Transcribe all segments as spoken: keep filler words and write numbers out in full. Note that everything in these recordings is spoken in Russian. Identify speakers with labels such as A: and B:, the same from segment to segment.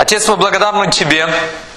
A: Отец, мы благодарны Тебе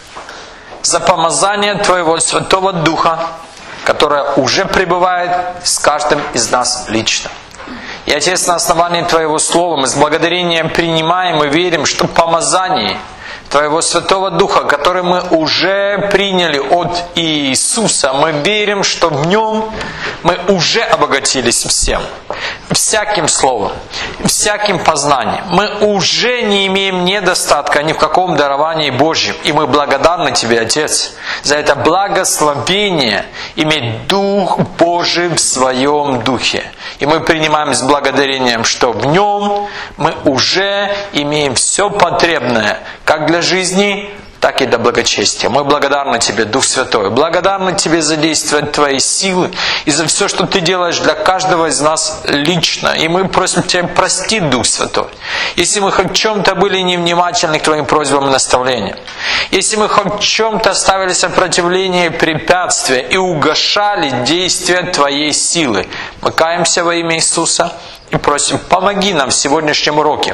A: за помазание Твоего Святого Духа, которое уже пребывает с каждым из нас лично. И, Отец, на основании Твоего Слова мы с благодарением принимаем и верим, что помазание Твоего Святого Духа, который мы уже приняли от Иисуса, мы верим, что в Нем мы уже обогатились всем, всяким словом, всяким познанием. Мы уже не имеем недостатка ни в каком даровании Божьем. И мы благодарны Тебе, Отец, за это благословение иметь Дух Божий в Своем Духе. И мы принимаем с благодарением, что в Нем мы уже имеем все потребное, как для жизни, так и для благочестия. Мы благодарны Тебе, Дух Святой. Благодарны Тебе за действие Твоей силы и за все, что Ты делаешь для каждого из нас лично. И мы просим Тебя, прости, Дух Святой, если мы хоть в чем-то были невнимательны к Твоим просьбам и наставлениям. Если мы хоть в чем-то ставили сопротивление и препятствия и угошали действия Твоей силы. Мы каемся во имя Иисуса и просим, помоги нам в сегодняшнем уроке.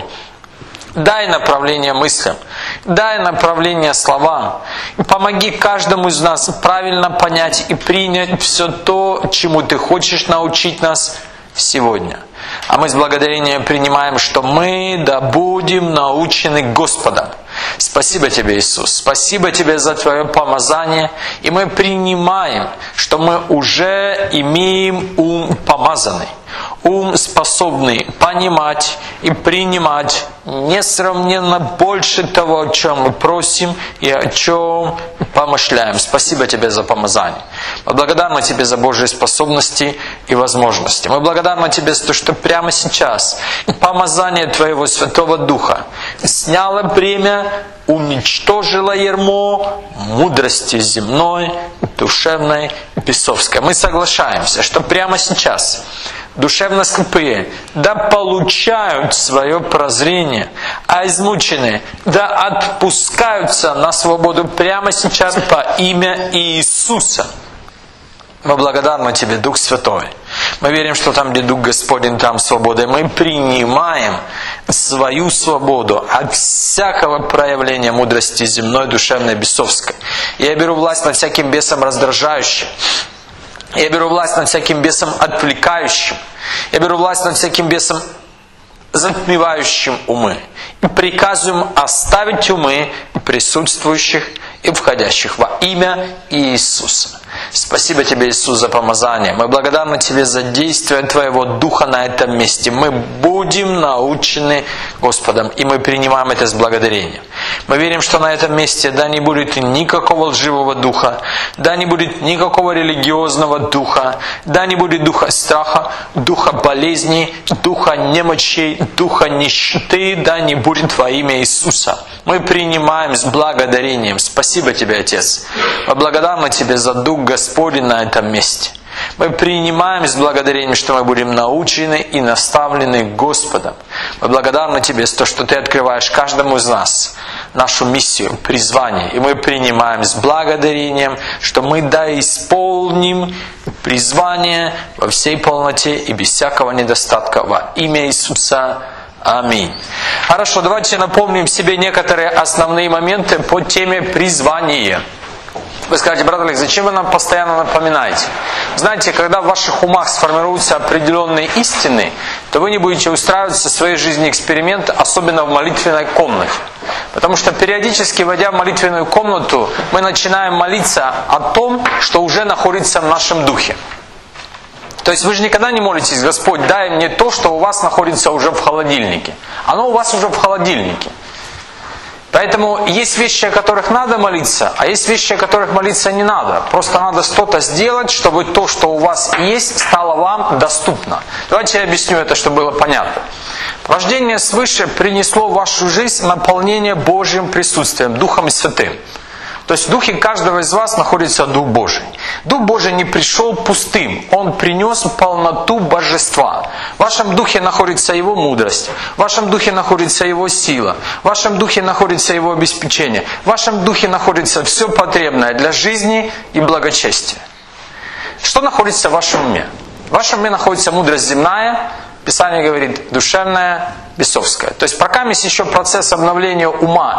A: Дай направление мыслям, дай направление словам. И помоги каждому из нас правильно понять и принять все то, чему Ты хочешь научить нас сегодня. А мы с благодарением принимаем, что мы да будем научены Господом. Спасибо Тебе, Иисус. Спасибо Тебе за Твое помазание. И мы принимаем, что мы уже имеем ум помазанный. Ум, способный понимать и принимать несравненно больше того, о чем мы просим и о чем помышляем. Спасибо Тебе за помазание. Мы благодарны Тебе за Божьи способности и возможности. Мы благодарны Тебе за то, что прямо сейчас помазание Твоего Святого Духа сняло бремя, уничтожило ярмо мудрости земной, душевной, бесовской. Мы соглашаемся, что прямо сейчас душевно скупые да получают свое прозрение, а измученные да отпускаются на свободу прямо сейчас по имя Иисуса. Мы благодарны Тебе, Дух Святой. Мы верим, что там, где Дух Господень, там свобода. И мы принимаем свою свободу от всякого проявления мудрости земной, душевной, бесовской. Я беру власть над всяким бесом раздражающим. Я беру власть над всяким бесом отвлекающим. Я беру власть над всяким бесом затмевающим умы. И приказываем оставить умы присутствующих и входящих во имя Иисуса. Спасибо Тебе, Иисус, за помазание. Мы благодарны Тебе за действие Твоего Духа на этом месте. Мы будем научены Господом, и мы принимаем это с благодарением. Мы верим, что на этом месте да не будет никакого лживого духа, да не будет никакого религиозного духа, да не будет духа страха, духа болезней, духа немочей, духа нищеты, да не будет во имя Иисуса. Мы принимаем с благодарением. Спасибо Тебе, Отец. Мы благодарны Тебе за Дух Господень на этом месте. Мы принимаем с благодарением, что мы будем научены и наставлены Господом. Мы благодарны Тебе за то, что Ты открываешь каждому из нас нашу миссию, призвание. И мы принимаем с благодарением, что мы да исполним призвание во всей полноте и без всякого недостатка во имя Иисуса. Аминь. Хорошо, давайте напомним себе некоторые основные моменты по теме призвания. Вы скажете, брат Олег, зачем вы нам постоянно напоминаете? Знаете, когда в ваших умах сформируются определенные истины, то вы не будете устраивать в своей жизни эксперимент, особенно в молитвенной комнате. Потому что периодически, войдя в молитвенную комнату, мы начинаем молиться о том, что уже находится в нашем духе. То есть вы же никогда не молитесь, Господь, дай мне то, что у вас находится уже в холодильнике. Оно у вас уже в холодильнике. Поэтому есть вещи, о которых надо молиться, а есть вещи, о которых молиться не надо. Просто надо что-то сделать, чтобы то, что у вас есть, стало вам доступно. Давайте я объясню это, чтобы было понятно. Рождение свыше принесло в вашу жизнь наполнение Божьим присутствием, Духом Святым. То есть в духе каждого из вас находится Дух Божий. Дух Божий не пришел пустым. Он принес полноту божества. В вашем духе находится Его мудрость. В вашем духе находится Его сила. В вашем духе находится Его обеспечение. В вашем духе находится все потребное для жизни и благочестия. Что находится в вашем уме? В вашем уме находится мудрость земная, Писание говорит, душевная, бесовская. То есть пока еще процесс обновления ума идет,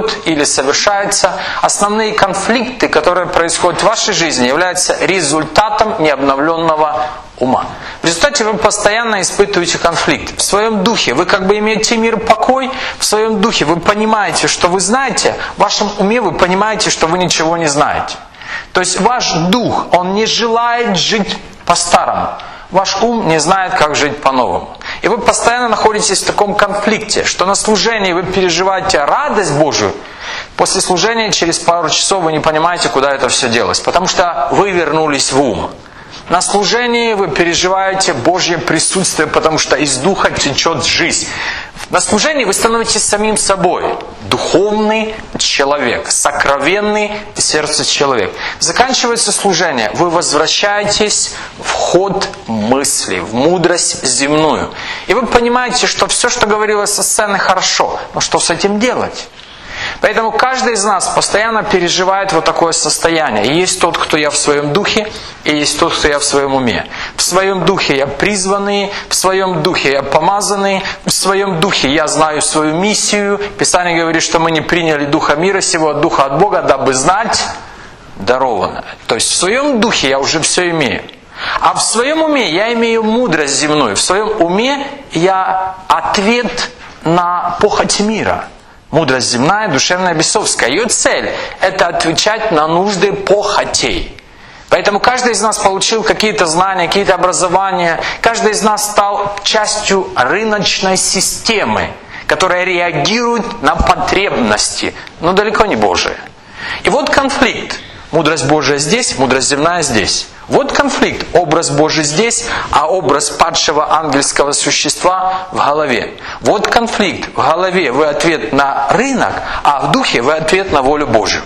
A: идет или совершается, основные конфликты, которые происходят в вашей жизни, являются результатом необновленного ума. В результате вы постоянно испытываете конфликт. В своем духе вы как бы имеете мир, покой, в своем духе вы понимаете, что вы знаете, в вашем уме вы понимаете, что вы ничего не знаете. То есть ваш дух, он не желает жить по-старому. Ваш ум не знает, как жить по-новому. И вы постоянно находитесь в таком конфликте, что на служении вы переживаете радость Божию, после служения через пару часов вы не понимаете, куда это все делось, потому что вы вернулись в ум. На служении вы переживаете Божье присутствие, потому что из духа течет жизнь. На служении вы становитесь самим собой. Духовный человек, сокровенный в сердце человек. Заканчивается служение, вы возвращаетесь в ход мысли, в мудрость земную. И вы понимаете, что все, что говорилось со сцены, хорошо. Но что с этим делать? Поэтому каждый из нас постоянно переживает вот такое состояние. И есть тот, кто я в своем духе, и есть тот, кто я в своем уме. В своем духе я призванный, в своем духе я помазанный, в своем духе я знаю свою миссию. Писание говорит, что мы не приняли духа мира сего, а духа от Бога, дабы знать дарованное. То есть в своем духе я уже все имею. А в своем уме я имею мудрость земную. В своем уме я ответ на похоть мира. Мудрость земная, душевная, бесовская. Ее цель – это отвечать на нужды похотей. Поэтому каждый из нас получил какие-то знания, какие-то образования. Каждый из нас стал частью рыночной системы, которая реагирует на потребности, но далеко не Божие. И вот конфликт. Мудрость Божия здесь, мудрость земная здесь. Вот конфликт. Образ Божий здесь, а образ падшего ангельского существа в голове. Вот конфликт. В голове вы ответ на рынок, а в духе вы ответ на волю Божию.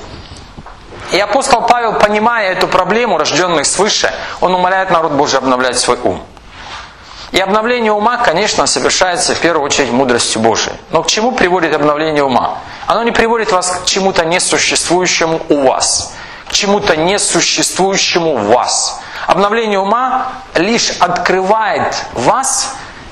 A: И апостол Павел, понимая эту проблему рожденных свыше, он умоляет народ Божий обновлять свой ум. И обновление ума, конечно, совершается в первую очередь мудростью Божией. Но к чему приводит обновление ума? Оно не приводит вас к чему-то несуществующему у вас. К чему-то несуществующему в вас. Обновление ума лишь открывает вас,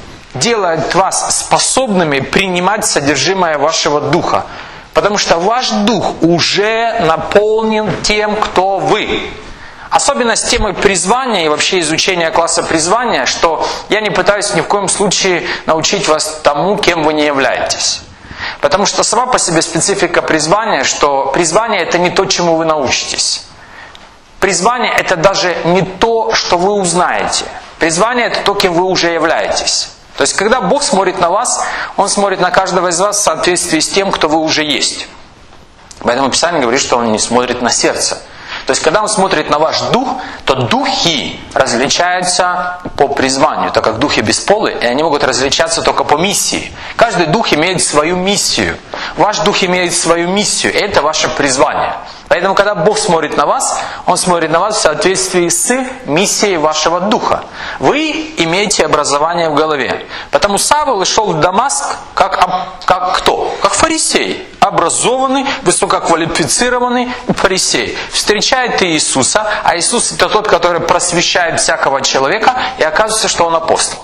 A: делает вас способными принимать содержимое вашего духа. Потому что ваш дух уже наполнен тем, кто вы. Особенно с темой призвания и вообще изучения класса призвания, что я не пытаюсь ни в коем случае научить вас тому, кем вы не являетесь. Потому что сама по себе специфика призвания, что призвание это не то, чему вы научитесь. Призвание это даже не то, что вы узнаете. Призвание это то, кем вы уже являетесь. То есть, когда Бог смотрит на вас, Он смотрит на каждого из вас в соответствии с тем, кто вы уже есть. Поэтому Писание говорит, что Он не смотрит на сердце. То есть, когда Он смотрит на ваш дух, то духи различаются по призванию, так как духи бесполы, и они могут различаться только по миссии. Каждый дух имеет свою миссию. Ваш дух имеет свою миссию, и это ваше призвание. Поэтому, когда Бог смотрит на вас, Он смотрит на вас в соответствии с миссией вашего духа. Вы имеете образование в голове. Потому Савл шел в Дамаск как, как кто? Как фарисей. Образованный, высококвалифицированный фарисей. Встречает Иисуса, а Иисус это тот, который просвещает всякого человека, и оказывается, что Он апостол.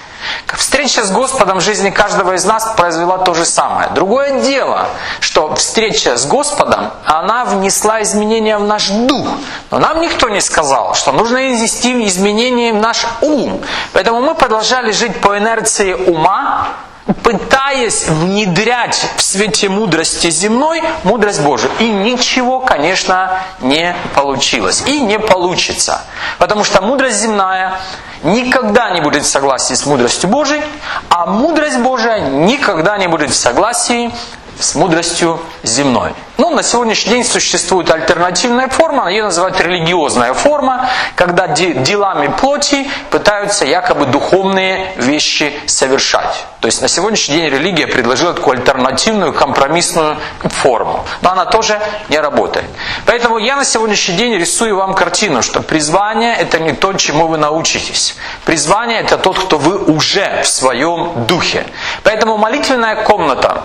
A: Встреча с Господом в жизни каждого из нас произвела то же самое. Другое дело, что встреча с Господом, она внесла изменения в наш дух. Но нам никто не сказал, что нужно внести изменения в наш ум. Поэтому мы продолжали жить по инерции ума, пытаясь внедрять в свете мудрости земной мудрость Божию. И ничего, конечно, не получилось. И не получится. Потому что мудрость земная никогда не будет в согласии с мудростью Божией, а мудрость Божия никогда не будет в согласии с мудростью земной. Ну, на сегодняшний день существует альтернативная форма, ее называют религиозная форма, когда делами плоти пытаются якобы духовные вещи совершать. То есть на сегодняшний день религия предложила такую альтернативную, компромиссную форму. Но она тоже не работает. Поэтому я на сегодняшний день рисую вам картину, что призвание это не то, чему вы научитесь. Призвание это тот, кто вы уже в своем духе. Поэтому молитвенная комната,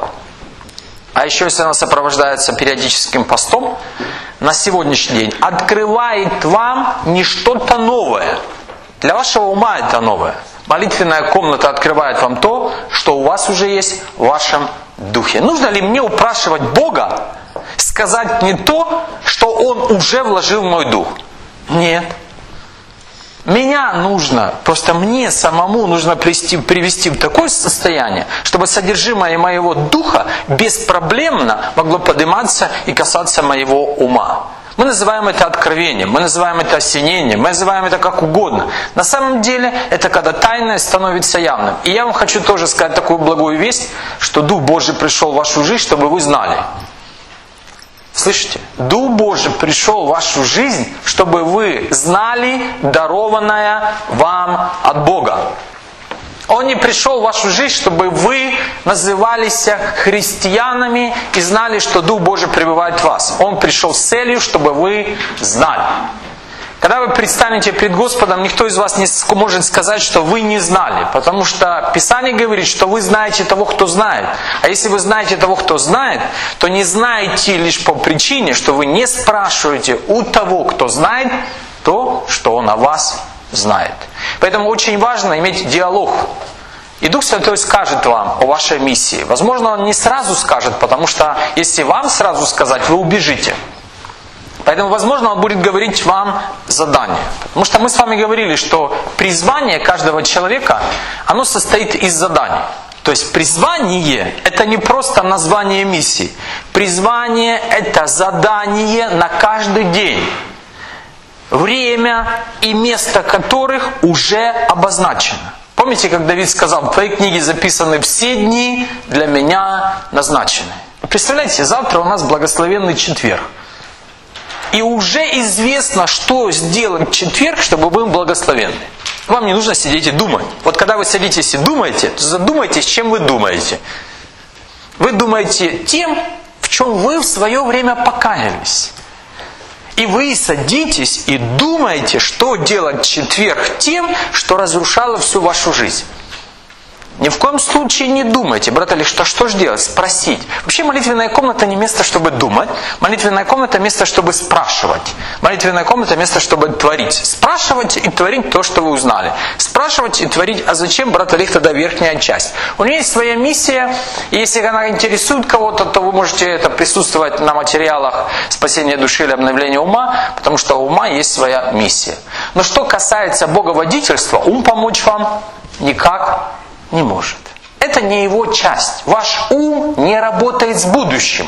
A: а еще если она сопровождается периодическим постом, на сегодняшний день открывает вам не что-то новое. Для вашего ума это новое. Молитвенная комната открывает вам то, что у вас уже есть в вашем Духе. Нужно ли мне упрашивать Бога сказать не то, что Он уже вложил в мой дух? Нет. Меня нужно, просто мне самому нужно привести, привести в такое состояние, чтобы содержимое моего духа беспроблемно могло подниматься и касаться моего ума. Мы называем это откровением, мы называем это осенением, мы называем это как угодно. На самом деле, это когда тайное становится явным. И я вам хочу тоже сказать такую благую весть, что Дух Божий пришел в вашу жизнь, чтобы вы знали. Слышите? Дух Божий пришел в вашу жизнь, чтобы вы знали дарованное вам от Бога. Он не пришел в вашу жизнь, чтобы вы назывались христианами и знали, что Дух Божий пребывает в вас. Он пришел с целью, чтобы вы знали. Когда вы предстанете пред Господом, никто из вас не может сказать, что вы не знали. Потому что Писание говорит, что вы знаете того, кто знает. А если вы знаете того, кто знает, то не знаете лишь по причине, что вы не спрашиваете у того, кто знает, то, что он о вас знает. Поэтому очень важно иметь диалог. И Дух Святой скажет вам о вашей миссии. Возможно, Он не сразу скажет, потому что если вам сразу сказать, вы убежите. Поэтому, возможно, Он будет говорить вам задание. Потому что мы с вами говорили, что призвание каждого человека, оно состоит из заданий. То есть призвание – это не просто название миссии. Призвание – это задание на каждый день. Время и место которых уже обозначено. Помните, как Давид сказал, в твоей книге записаны все дни для меня назначены. Представляете, завтра у нас благословенный четверг. И уже известно, что сделать в четверг, чтобы был благословенный. Вам не нужно сидеть и думать. Вот когда вы садитесь и думаете, то задумайтесь, чем вы думаете. Вы думаете тем, в чем вы в свое время покаялись. И вы садитесь и думаете, что делать в четверг тем, что разрушало всю вашу жизнь. Ни в коем случае не думайте, брат Али, что, что же делать? Спросить. Вообще молитвенная комната не место, чтобы думать. Молитвенная комната место, чтобы спрашивать. Молитвенная комната место, чтобы творить. Спрашивать и творить то, что вы узнали. Спрашивать и творить, а зачем, брат Али, тогда верхняя часть? У нее есть своя миссия, и если она интересует кого-то, то вы можете это присутствовать на материалах спасения души или обновления ума, потому что у ума есть своя миссия. Но что касается боговодительства, ум помочь вам никак не может. Это не его часть. Ваш ум не работает с будущим.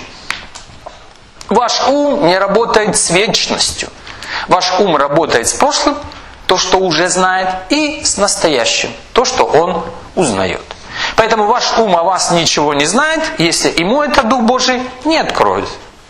A: Ваш ум не работает с вечностью. Ваш ум работает с прошлым, то, что уже знает, и с настоящим, то, что он узнает. Поэтому ваш ум о вас ничего не знает, если ему это Дух Божий не откроет.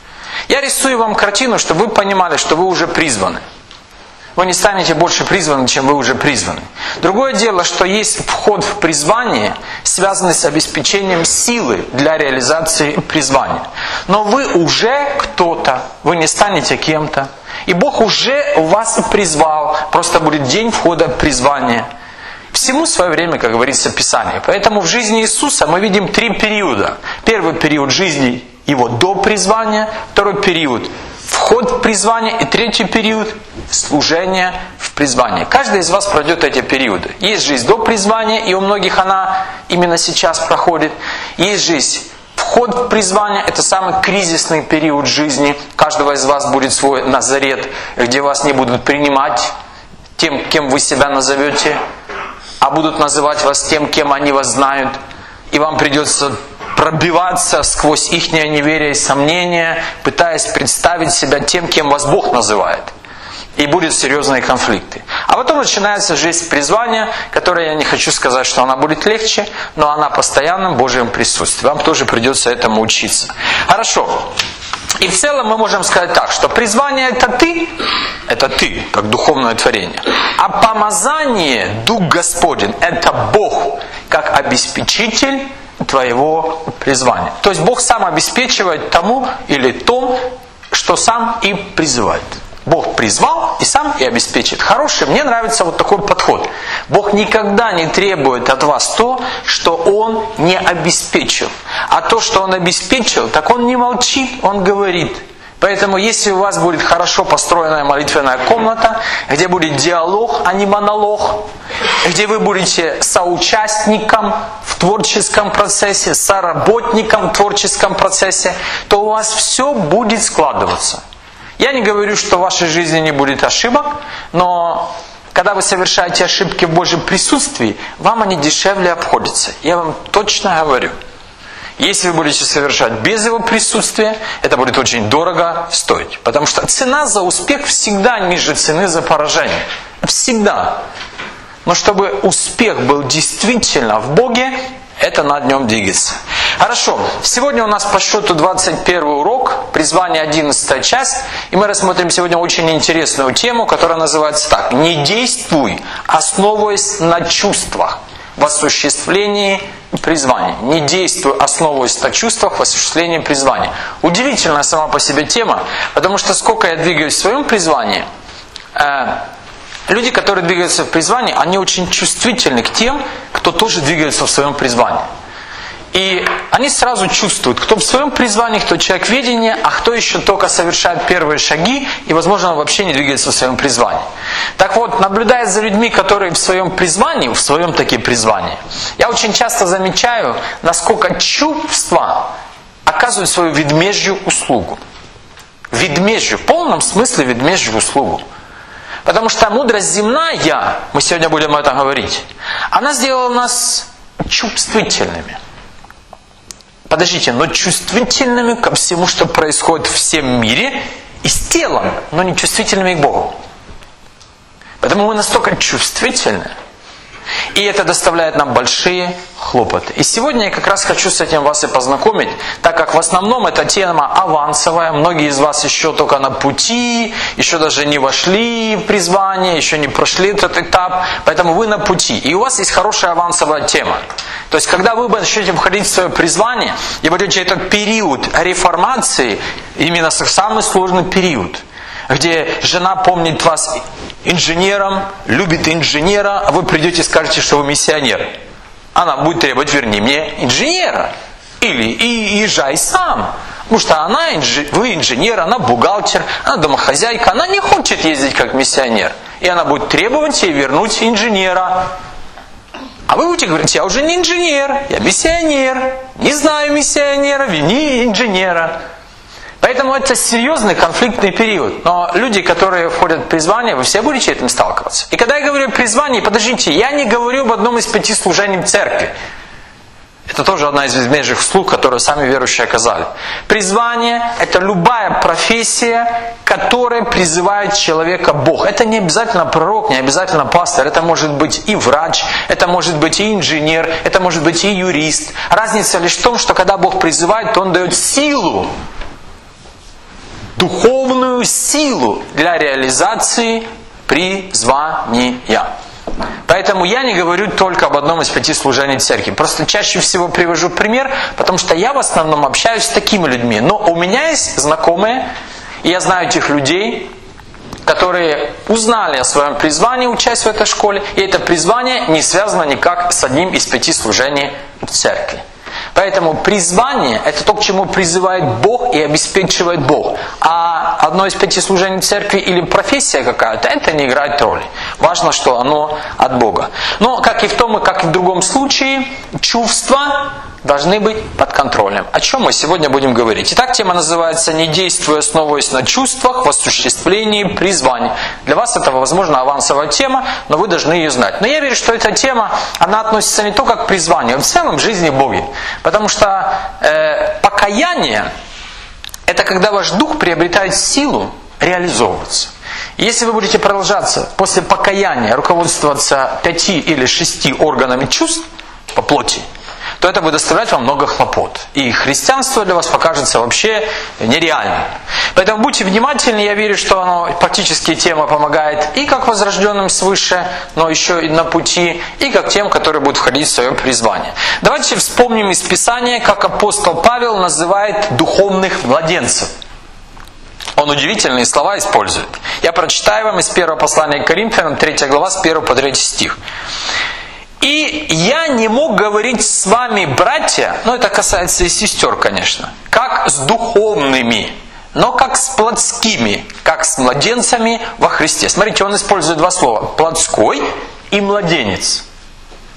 A: Я рисую вам картину, чтобы вы понимали, что вы уже призваны. Вы не станете больше призваны, чем вы уже призваны. Другое дело, что есть вход в призвание, связанный с обеспечением силы для реализации призвания. Но вы уже кто-то, вы не станете кем-то. И Бог уже вас призвал, просто будет день входа в призвание. Всему свое время, как говорится в Писании. Поэтому в жизни Иисуса мы видим три периода. Первый период жизни Его до призвания, второй период вход в призвание и третий период служение в призвании. Каждый из вас пройдет эти периоды. Есть жизнь до призвания, и у многих она именно сейчас проходит. Есть жизнь вход в призвание, это самый кризисный период жизни. У каждого из вас будет свой Назарет, где вас не будут принимать тем, кем вы себя назовете, а будут называть вас тем, кем они вас знают. И вам придется пробиваться сквозь их неверие и сомнения, пытаясь представить себя тем, кем вас Бог называет. И будут серьезные конфликты. А потом начинается жизнь призвания, которая, я не хочу сказать, что она будет легче, но она в постоянном Божьем присутствии. Вам тоже придется этому учиться. Хорошо. И в целом мы можем сказать так, что призвание это ты, это ты, как духовное творение. А помазание, Дух Господень, это Бог, как обеспечитель твоего призвания. То есть Бог сам обеспечивает тому или том, что сам и призывает. Бог призвал и сам и обеспечит. Хороший, мне нравится вот такой подход. Бог никогда не требует от вас то, что Он не обеспечил. А то, что Он обеспечил, так Он не молчит, Он говорит. Поэтому, если у вас будет хорошо построенная молитвенная комната, где будет диалог, а не монолог, где вы будете соучастником в в творческом процессе, соработником в творческом процессе, то у вас все будет складываться. Я не говорю, что в вашей жизни не будет ошибок, но когда вы совершаете ошибки в Божьем присутствии, вам они дешевле обходятся. Я вам точно говорю. Если вы будете совершать без Его присутствия, это будет очень дорого стоить. Потому что цена за успех всегда ниже цены за поражение. Всегда. Но чтобы успех был действительно в Боге, это над нем двигаться. Хорошо. Сегодня у нас по счету двадцать первый урок, призвание одиннадцатая часть. И мы рассмотрим сегодня очень интересную тему, которая называется так. Не действуй, основываясь на чувствах в осуществлении призвания. Не действуй, основываясь на чувствах в осуществлении призвания. Удивительная сама по себе тема, потому что сколько я двигаюсь в своем призвании, э, люди, которые двигаются в призвании, они очень чувствительны к тем, кто тоже двигается в своем призвании. И они сразу чувствуют, кто в своем призвании, кто человек ведения, а кто еще только совершает первые шаги и, возможно, вообще не двигается в своем призвании. Так вот, наблюдая за людьми, которые в своем призвании, в своем таки призвании, я очень часто замечаю, насколько чувства оказывают свою ведмежью услугу. Ведмежью, в полном смысле ведмежью услугу. Потому что мудрость земная, мы сегодня будем об этом говорить, она сделала нас чувствительными. Подождите, но чувствительными ко всему, что происходит в всем мире, и с телом, но не чувствительными к Богу. Поэтому мы настолько чувствительны, и это доставляет нам большие хлопоты. И сегодня я как раз хочу с этим вас и познакомить, так как в основном эта тема авансовая. Многие из вас еще только на пути, еще даже не вошли в призвание, еще не прошли этот этап, поэтому вы на пути. И у вас есть хорошая авансовая тема. То есть, когда вы начнете входить в свое призвание, и будете этот период реформации, именно самый сложный период, где жена помнит вас инженером, любит инженера, а вы придете и скажете, что вы миссионер. Она будет требовать, верни мне инженера. Или и езжай сам. Потому что она, инж... вы инженер, она бухгалтер, она домохозяйка, она не хочет ездить как миссионер. И она будет требовать ей вернуть инженера. А вы будете говорить, я уже не инженер, я миссионер. Не знаю миссионера, вини инженера. Поэтому это серьезный конфликтный период. Но люди, которые входят в призвание, вы все будете этим сталкиваться. И когда я говорю о призвании, подождите, я не говорю об одном из пяти служений в церкви. Это тоже одна из ведмежьих услуг, которую сами верующие оказали. Призвание – это любая профессия, которая призывает человека Бог. Это не обязательно пророк, не обязательно пастор. Это может быть и врач, это может быть и инженер, это может быть и юрист. Разница лишь в том, что когда Бог призывает, то Он дает силу, духовную силу для реализации призвания. Поэтому я не говорю только об одном из пяти служений церкви. Просто чаще всего привожу пример, потому что я в основном общаюсь с такими людьми. Но у меня есть знакомые, и я знаю этих людей, которые узнали о своем призвании, учась в этой школе, и это призвание не связано никак с одним из пяти служений в церкви. Поэтому призвание – это то, к чему призывает Бог и обеспечивает Бог. А одно из пяти служений церкви или профессия какая-то, это не играет роли. Важно, что оно от Бога. Но как и в том, и как и в другом случае, чувства должны быть под контролем. О чем мы сегодня будем говорить? Итак, тема называется «Не действуя, основываясь на чувствах в осуществлении призвания». Для вас это, возможно, авансовая тема, но вы должны ее знать. Но я верю, что эта тема, она относится не только к призванию, а в целом к жизни Бога. Потому что э, покаяние – это когда ваш дух приобретает силу реализовываться. И если вы будете продолжаться после покаяния руководствоваться пяти или шести органами чувств по плоти, то это будет доставлять вам много хлопот. И христианство для вас покажется вообще нереальным. Поэтому будьте внимательны, я верю, что оно, практически тема помогает и как возрожденным свыше, но еще и на пути, и как тем, которые будут входить в свое призвание. Давайте вспомним из Писания, как апостол Павел называет духовных младенцев. Он удивительные слова использует. Я прочитаю вам из первого послания к Коринфянам, третья глава, с первого по третий стих. «И я не мог говорить с вами, братья», ну это касается и сестер, конечно, «как с духовными, но как с плотскими, как с младенцами во Христе». Смотрите, он использует два слова – «плотской» и «младенец».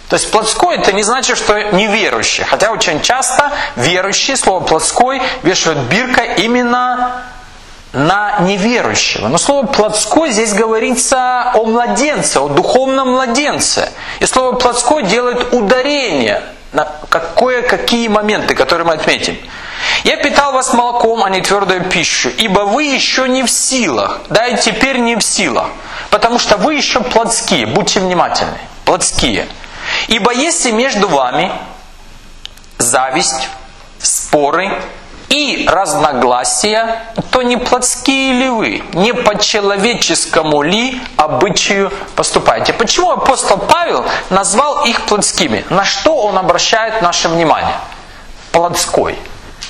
A: То есть плотской это не значит, что неверующий. Хотя очень часто верующие, слово плотской, вешают биркой именно на неверующего. Но слово плотской здесь говорится о младенце, о духовном младенце. И слово плотской делает ударение на кое-какие моменты, которые мы отметим. «Я питал вас молоком, а не твердую пищу, ибо вы еще не в силах». Да, и теперь не в силах. Потому что вы еще плотские. Будьте внимательны. Плотские. «Ибо если между вами зависть, споры и разногласия, то не плотские ли вы, не по человеческому ли обычаю поступаете?» Почему апостол Павел назвал их плотскими? На что он обращает наше внимание? Плотской.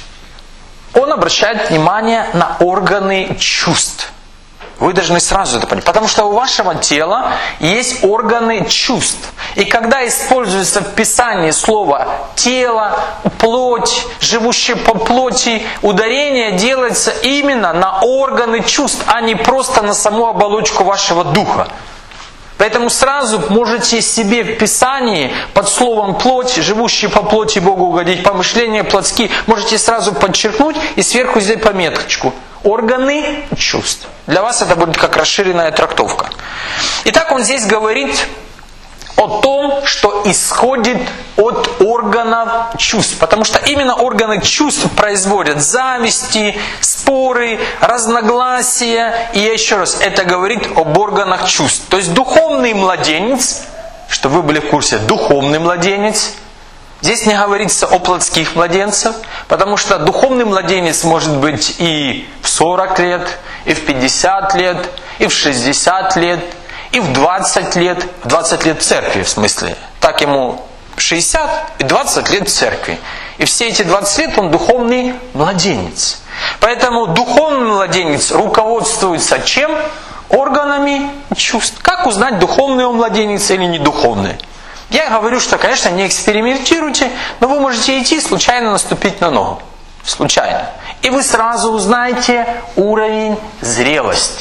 A: Он обращает внимание на органы чувств. Вы должны сразу это понять. Потому что у вашего тела есть органы чувств. И когда используется в Писании слово «тело», «плоть», «живущее по плоти», ударение делается именно на органы чувств, а не просто на саму оболочку вашего духа. Поэтому сразу можете себе в Писании под словом «плоть», «живущий по плоти Богу угодить», «помышления плотские», можете сразу подчеркнуть и сверху сделать пометочку. Органы чувств. Для вас это будет как расширенная трактовка. Итак, он здесь говорит о том, что исходит от органов чувств. Потому что именно органы чувств производят зависти, споры, разногласия. И еще раз, это говорит об органах чувств. То есть духовный младенец, чтобы вы были в курсе, духовный младенец, здесь не говорится о плотских младенцах, потому что духовный младенец может быть и в сорок лет, и в пятьдесят лет, и в шестьдесят лет, и в двадцать лет, в двадцать лет в церкви, в смысле. Так ему шестьдесят и двадцать лет в церкви. И все эти двадцать лет он духовный младенец. Поэтому духовный младенец руководствуется чем? Органами чувств. Как узнать, духовный он младенец или не духовный? Я говорю, что, конечно, не экспериментируйте, но вы можете идти случайно наступить на ногу. Случайно. И вы сразу узнаете уровень зрелости.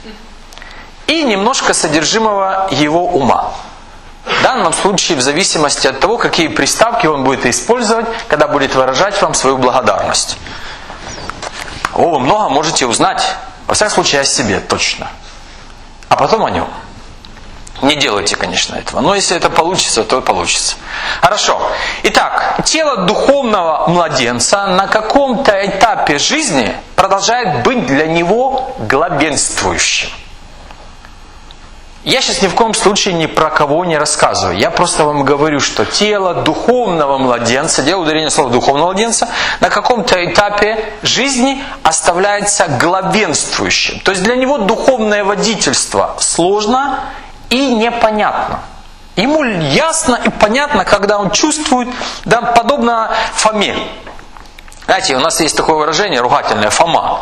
A: И немножко содержимого его ума. В данном случае, в зависимости от того, какие приставки он будет использовать, когда будет выражать вам свою благодарность. О, вы много можете узнать, во всяком случае, о себе точно. А потом о нем. Не делайте, конечно, этого. Но если это получится, то получится. Хорошо. Итак, тело духовного младенца на каком-то этапе жизни продолжает быть для него главенствующим. Я сейчас ни в коем случае ни про кого не рассказываю. Я просто вам говорю, что тело духовного младенца, делаю ударение слова духовного младенца, на каком-то этапе жизни оставляется главенствующим. То есть для него духовное водительство сложно и непонятно. Ему ясно и понятно, когда он чувствует, да, подобно Фоме. Знаете, у нас есть такое выражение ругательное — Фома.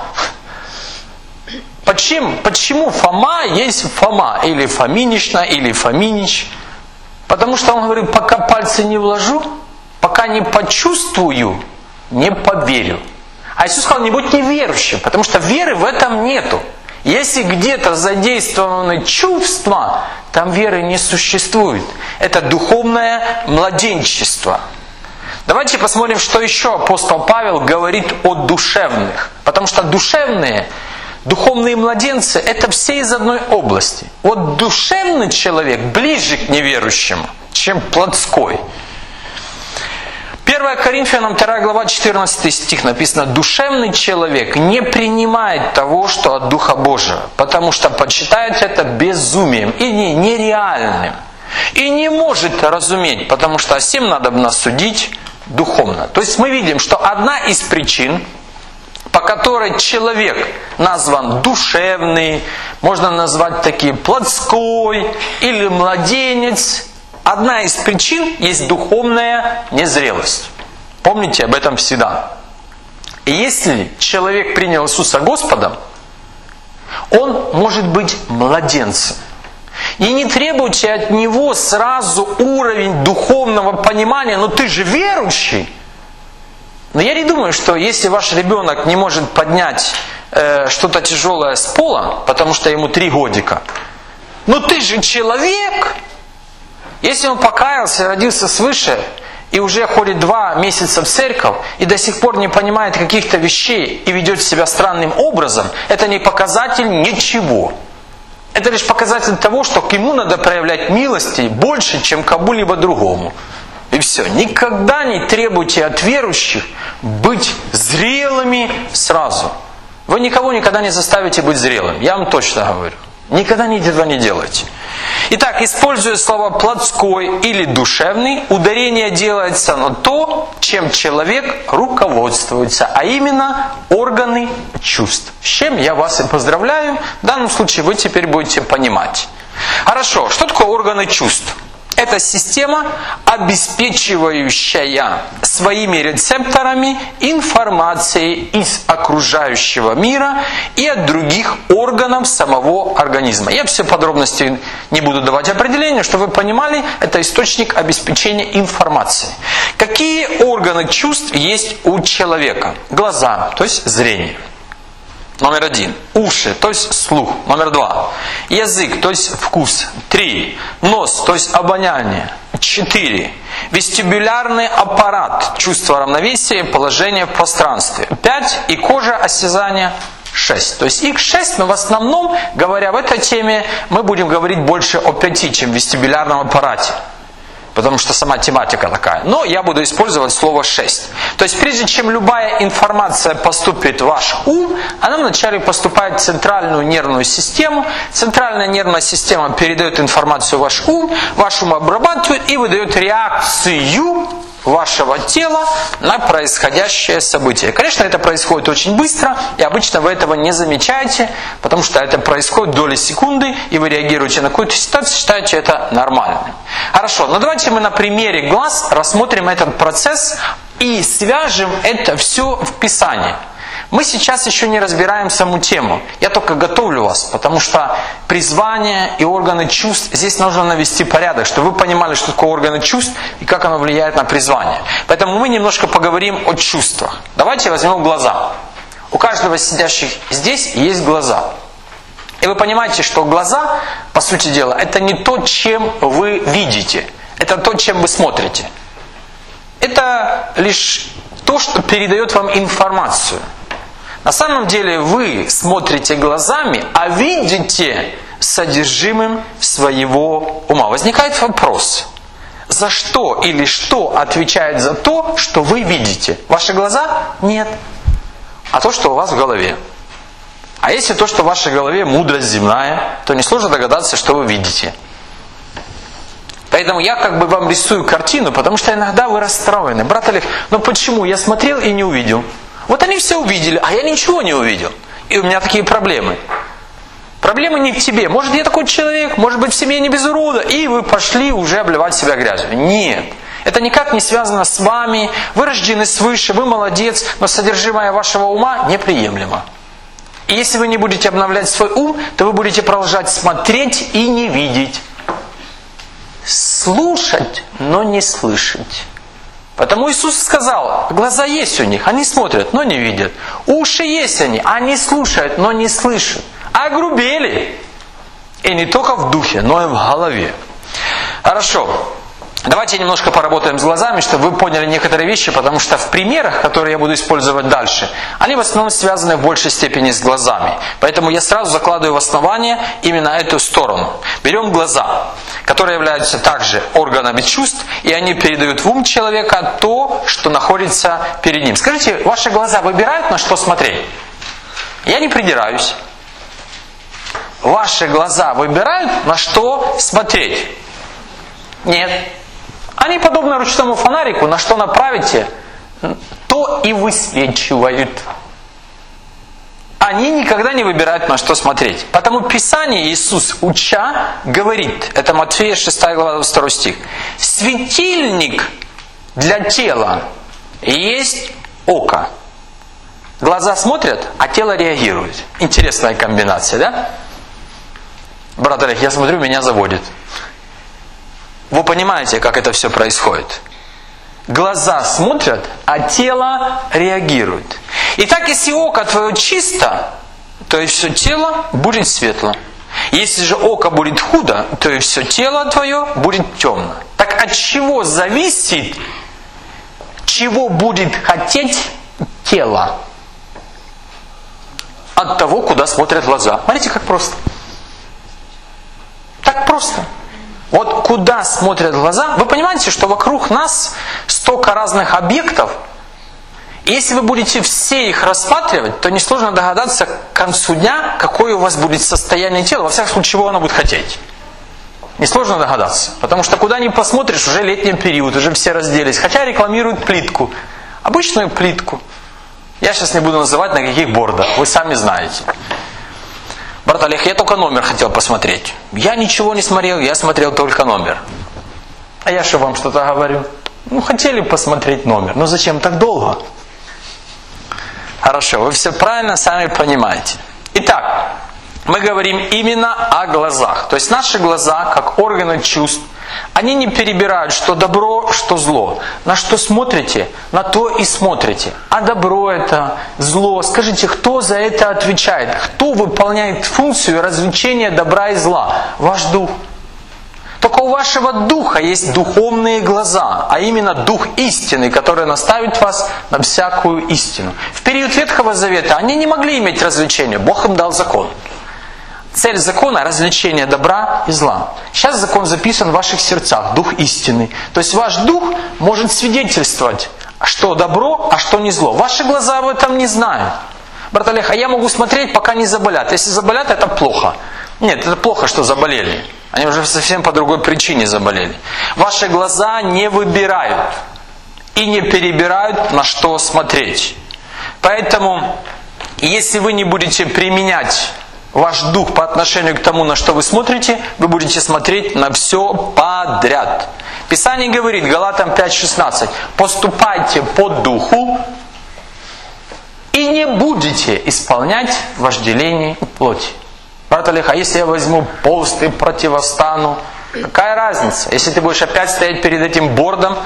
A: Почему, почему Фома есть Фома? Или Фоминична, или Фоминич? Потому что он говорит, пока пальцы не вложу, пока не почувствую, не поверю. А Иисус сказал, не будь неверующим, потому что веры в этом нету. Если где-то задействованы чувства, там веры не существует. Это духовное младенчество. Давайте посмотрим, что еще апостол Павел говорит о душевных. Потому что душевные, духовные младенцы, это все из одной области. Вот душевный человек ближе к неверующему, чем плотской. первое Коринфянам вторая глава четырнадцатый стих написано: «Душевный человек не принимает того, что от Духа Божия, потому что почитает это безумием и нереальным, и не может разуметь, потому что о сем надобно судить духовно». То есть мы видим, что одна из причин, по которой человек назван душевный, можно назвать такие плотской или младенец, одна из причин есть духовная незрелость. Помните об этом всегда. И если человек принял Иисуса Господом, он может быть младенцем. И не требуйте от него сразу уровень духовного понимания, но ты же верующий. Но я не думаю, что если ваш ребенок не может поднять э, что-то тяжелое с пола, потому что ему три годика, но ты же человек. Если он покаялся, родился свыше, и уже ходит два месяца в церковь, и до сих пор не понимает каких-то вещей, и ведет себя странным образом, это не показатель ничего. Это лишь показатель того, что к ему надо проявлять милости больше, чем к кому-либо другому. И все. Никогда не требуйте от верующих быть зрелыми сразу. Вы никого никогда не заставите быть зрелым. Я вам точно говорю. Никогда этого не делайте. Итак, используя слова «плотской» или «душевный», ударение делается на то, чем человек руководствуется, а именно органы чувств. С чем я вас и поздравляю. В данном случае вы теперь будете понимать. Хорошо, что такое органы чувств? Это система, обеспечивающая своими рецепторами информацией из окружающего мира и от других органов самого организма. Я все подробности не буду давать определения, чтобы вы понимали, это источник обеспечения информации. Какие органы чувств есть у человека? Глаза, то есть зрение. Номер один. Уши, то есть слух. Номер два. Язык, то есть вкус. Три. Нос, то есть обоняние. Четыре. Вестибулярный аппарат, чувство равновесия, положение в пространстве. Пять. И кожа, осязание. Шесть. То есть их шесть, но в основном, говоря в этой теме, мы будем говорить больше о пяти, чем в вестибулярном аппарате. Потому что сама тематика такая. Но я буду использовать слово шесть. То есть прежде чем любая информация поступит в ваш ум, она вначале поступает в центральную нервную систему. Центральная нервная система передает информацию в ваш ум, ваш ум обрабатывает и выдает реакцию вашего тела на происходящее событие. Конечно, это происходит очень быстро, и обычно вы этого не замечаете, потому что это происходит доли секунды, и вы реагируете на какую-то ситуацию, считаете это нормальным. Хорошо, но давайте мы на примере глаз рассмотрим этот процесс и свяжем это все в Писании. Мы сейчас еще не разбираем саму тему. Я только готовлю вас, потому что призвание и органы чувств, здесь нужно навести порядок, чтобы вы понимали, что такое органы чувств и как оно влияет на призвание. Поэтому мы немножко поговорим о чувствах. Давайте возьмем глаза. У каждого сидящих здесь есть глаза. И вы понимаете, что глаза, по сути дела, это не то, чем вы видите. Это то, чем вы смотрите. Это лишь то, что передает вам информацию. На самом деле вы смотрите глазами, а видите содержимым своего ума. Возникает вопрос, за что или что отвечает за то, что вы видите? Ваши глаза? Нет. А то, что у вас в голове. А если то, что в вашей голове мудрость земная, то несложно догадаться, что вы видите. Поэтому я как бы вам рисую картину, потому что иногда вы расстроены. Брат Олег, ну почему? Я смотрел и не увидел. Вот они все увидели, а я ничего не увидел. И у меня такие проблемы. Проблемы не в тебе. Может, я такой человек, может быть, в семье не без урода, и вы пошли уже обливать себя грязью. Нет. Это никак не связано с вами. Вы рождены свыше, вы молодец, но содержимое вашего ума неприемлемо. И если вы не будете обновлять свой ум, то вы будете продолжать смотреть и не видеть. Слушать, но не слышать. Потому Иисус сказал, глаза есть у них, они смотрят, но не видят. Уши есть они, они слушают, но не слышат. Огрубели. И не только в духе, но и в голове. Хорошо. Давайте немножко поработаем с глазами, чтобы вы поняли некоторые вещи, потому что в примерах, которые я буду использовать дальше, они в основном связаны в большей степени с глазами. Поэтому я сразу закладываю в основание именно эту сторону. Берем глаза, которые являются также органами чувств, и они передают в ум человека то, что находится перед ним. Скажите, ваши глаза выбирают, на что смотреть? Я не придираюсь. Ваши глаза выбирают, на что смотреть? Нет. Они подобны ручному фонарику, на что направите, то и высвечивают. Они никогда не выбирают, на что смотреть. Потому Писание Иисус, уча, говорит, это Матфея шестая глава, второй стих, светильник для тела есть око. Глаза смотрят, а тело реагирует. Интересная комбинация, да? Брат Олег, я смотрю, меня заводит. Вы понимаете, как это все происходит? Глаза смотрят, а тело реагирует. Итак, если око твое чисто, то и все тело будет светло. Если же око будет худо, то и все тело твое будет темно. Так от чего зависит, чего будет хотеть тело? От того, куда смотрят глаза. Смотрите, как просто. Так просто. Вот куда смотрят глаза, вы понимаете, что вокруг нас столько разных объектов. И если вы будете все их рассматривать, то несложно догадаться к концу дня, какое у вас будет состояние тела, во всяком случае, чего оно будет хотеть. Несложно догадаться. Потому что куда ни посмотришь, уже летний период, уже все разделись. Хотя рекламируют плитку. Обычную плитку. Я сейчас не буду называть, на каких бордах. Вы сами знаете. Брат Олег, я только номер хотел посмотреть. Я ничего не смотрел, я смотрел только номер. А я что, вам что-то говорю? Ну, хотели посмотреть номер. Но зачем так долго? Хорошо, вы все правильно сами понимаете. Итак, мы говорим именно о глазах. То есть наши глаза, как органы чувств, они не перебирают, что добро, что зло. На что смотрите, на то и смотрите. А добро это, зло. Скажите, кто за это отвечает? Кто выполняет функцию развлечения добра и зла? Ваш дух. Только у вашего духа есть духовные глаза, а именно дух истины, который наставит вас на всякую истину. В период Ветхого Завета они не могли иметь развлечения. Бог им дал закон. Цель закона – развлечение добра и зла. Сейчас закон записан в ваших сердцах, дух истины. То есть ваш дух может свидетельствовать, что добро, а что не зло. Ваши глаза об этом не знают. Брат Олег, а я могу смотреть, пока не заболят. Если заболят, это плохо. Нет, это плохо, что заболели. Они уже совсем по другой причине заболели. Ваши глаза не выбирают и не перебирают, на что смотреть. Поэтому, если вы не будете применять ваш дух по отношению к тому, на что вы смотрите, вы будете смотреть на все подряд. Писание говорит, Галатам пять шестнадцать, поступайте по духу и не будете исполнять вожделение плоти. Брат Олег, а если я возьму пост и противостану, какая разница? Если ты будешь опять стоять перед этим бордом.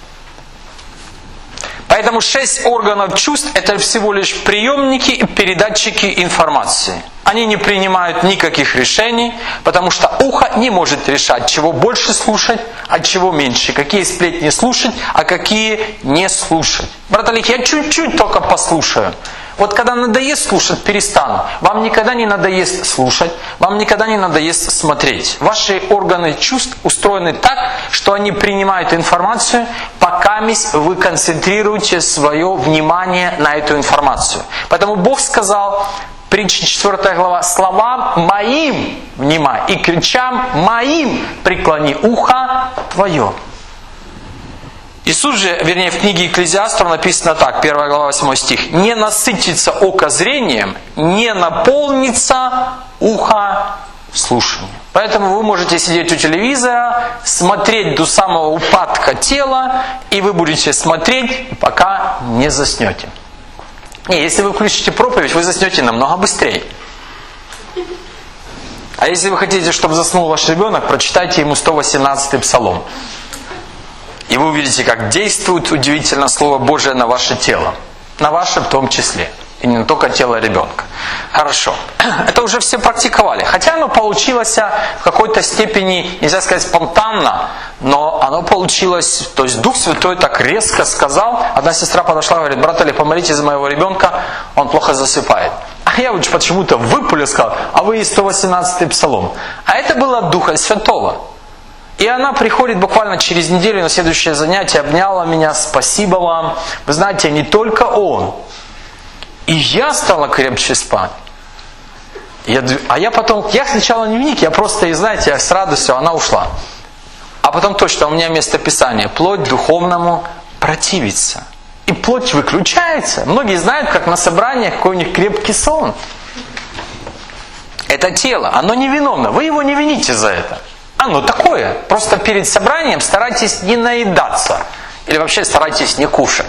A: Поэтому шесть органов чувств – это всего лишь приемники и передатчики информации. Они не принимают никаких решений, потому что ухо не может решать, чего больше слушать, а чего меньше. Какие сплетни слушать, а какие не слушать. Брат Олег, я чуть-чуть только послушаю. Вот когда надоест слушать, перестану. Вам никогда не надоест слушать, вам никогда не надоест смотреть. Ваши органы чувств устроены так, что они принимают информацию, пока вы концентрируете свое внимание на эту информацию. Поэтому Бог сказал, притча четвёртая глава, словам моим внимай и к речам моим преклони ухо твое. Иисус же, вернее, в книге Экклезиастов написано так, первая глава, восьмой стих. «Не насытится око зрением, не наполнится ухо слушанием». Поэтому вы можете сидеть у телевизора, смотреть до самого упадка тела, и вы будете смотреть, пока не заснете. Не, если вы включите проповедь, вы заснете намного быстрее. А если вы хотите, чтобы заснул ваш ребенок, прочитайте ему сто восемнадцатый псалом. И вы увидите, как действует удивительно Слово Божие на ваше тело. На ваше в том числе. И не только тело ребенка. Хорошо. Это уже все практиковали. Хотя оно получилось в какой-то степени, нельзя сказать спонтанно, но оно получилось, то есть Дух Святой так резко сказал. Одна сестра подошла и говорит, брат Олег, помолитесь за моего ребенка, он плохо засыпает. А я вот почему-то выпалил, сказал, а вы и сто восемнадцатый псалом. А это было от Духа Святого. И она приходит буквально через неделю на следующее занятие, обняла меня, спасибо вам. Вы знаете, не только он. И я стала крепче спать. Я, а я потом, я сначала не вник, я просто, и знаете, я с радостью, она ушла. А потом точно, у меня место Писания, плоть духовному противится. И плоть выключается. Многие знают, как на собраниях, какой у них крепкий сон. Это тело, оно невиновно, вы его не вините за это. Оно такое. Просто перед собранием старайтесь не наедаться. Или вообще старайтесь не кушать.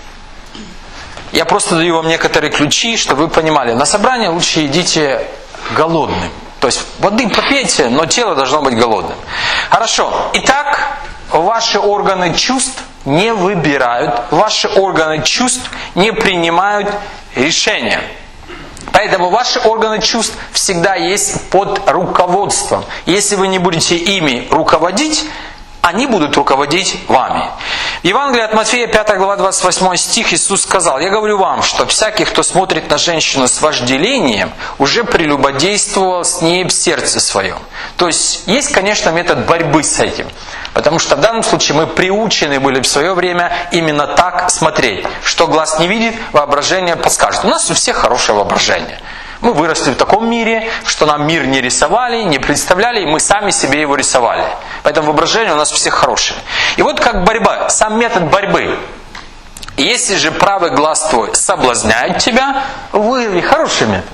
A: Я просто даю вам некоторые ключи, чтобы вы понимали. На собрание лучше идите голодным. То есть воды попейте, но тело должно быть голодным. Хорошо. Итак, ваши органы чувств не выбирают. Ваши органы чувств не принимают решения. Поэтому ваши органы чувств всегда есть под руководством. Если вы не будете ими руководить, они будут руководить вами. В Евангелии от Матфея, пятая глава, двадцать восьмой стих, Иисус сказал: «Я говорю вам, что всякий, кто смотрит на женщину с вожделением, уже прелюбодействовал с ней в сердце своем». То есть, есть, конечно, метод борьбы с этим. Потому что в данном случае мы приучены были в свое время именно так смотреть. Что глаз не видит, воображение подскажет. У нас у всех хорошее воображение. Мы выросли в таком мире, что нам мир не рисовали, не представляли, и мы сами себе его рисовали. Поэтому воображение у нас у всех хорошее. И вот как борьба, сам метод борьбы. Если же правый глаз твой соблазняет тебя, вырви. Хороший метод.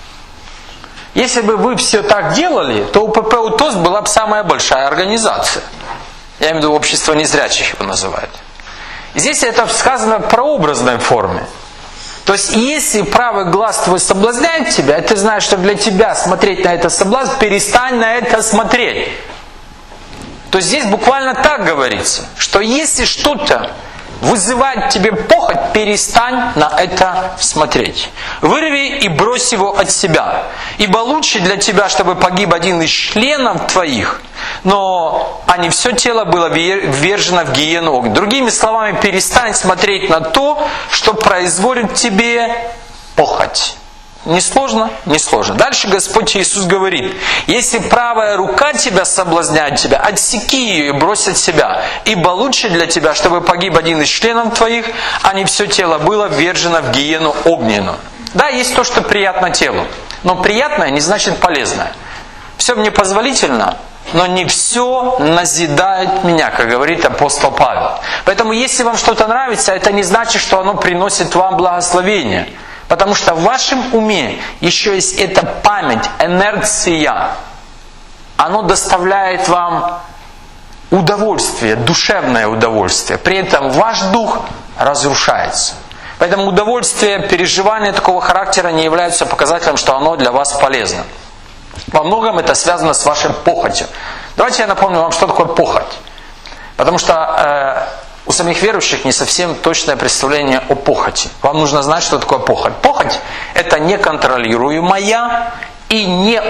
A: Если бы вы все так делали, то у пэ пэ УТОС была бы самая большая организация. Я имею в виду общество незрячих его называют. Здесь это сказано в прообразной форме. То есть, если правый глаз твой соблазняет тебя, и ты знаешь, что для тебя смотреть на этот соблазн, перестань на это смотреть. То есть, здесь буквально так говорится, что если что-то вызывает тебе похоть, перестань на это смотреть. Вырви и брось его от себя. Ибо лучше для тебя, чтобы погиб один из членов твоих, но а не все тело было ввержено в гиену огня. Другими словами, перестань смотреть на то, что производит в тебе похоть. Не сложно? Не сложно. Дальше Господь Иисус говорит: если правая рука тебя соблазняет тебя, отсеки ее и брось от себя. Ибо лучше для тебя, чтобы погиб один из членов твоих, а не все тело было ввержено в гиену огненную. Да, есть то, что приятно телу. Но приятное не значит полезное. Все мне позволительно, но не все назидает меня, как говорит апостол Павел. Поэтому, если вам что-то нравится, это не значит, что оно приносит вам благословение. Потому что в вашем уме еще есть эта память, инерция. Оно доставляет вам удовольствие, душевное удовольствие. При этом ваш дух разрушается. Поэтому удовольствие, переживания такого характера не являются показателем, что оно для вас полезно. Во многом это связано с вашей похотью. Давайте я напомню вам, что такое похоть. Потому что э, у самих верующих не совсем точное представление о похоти. Вам нужно знать, что такое похоть. Похоть – это неконтролируемая и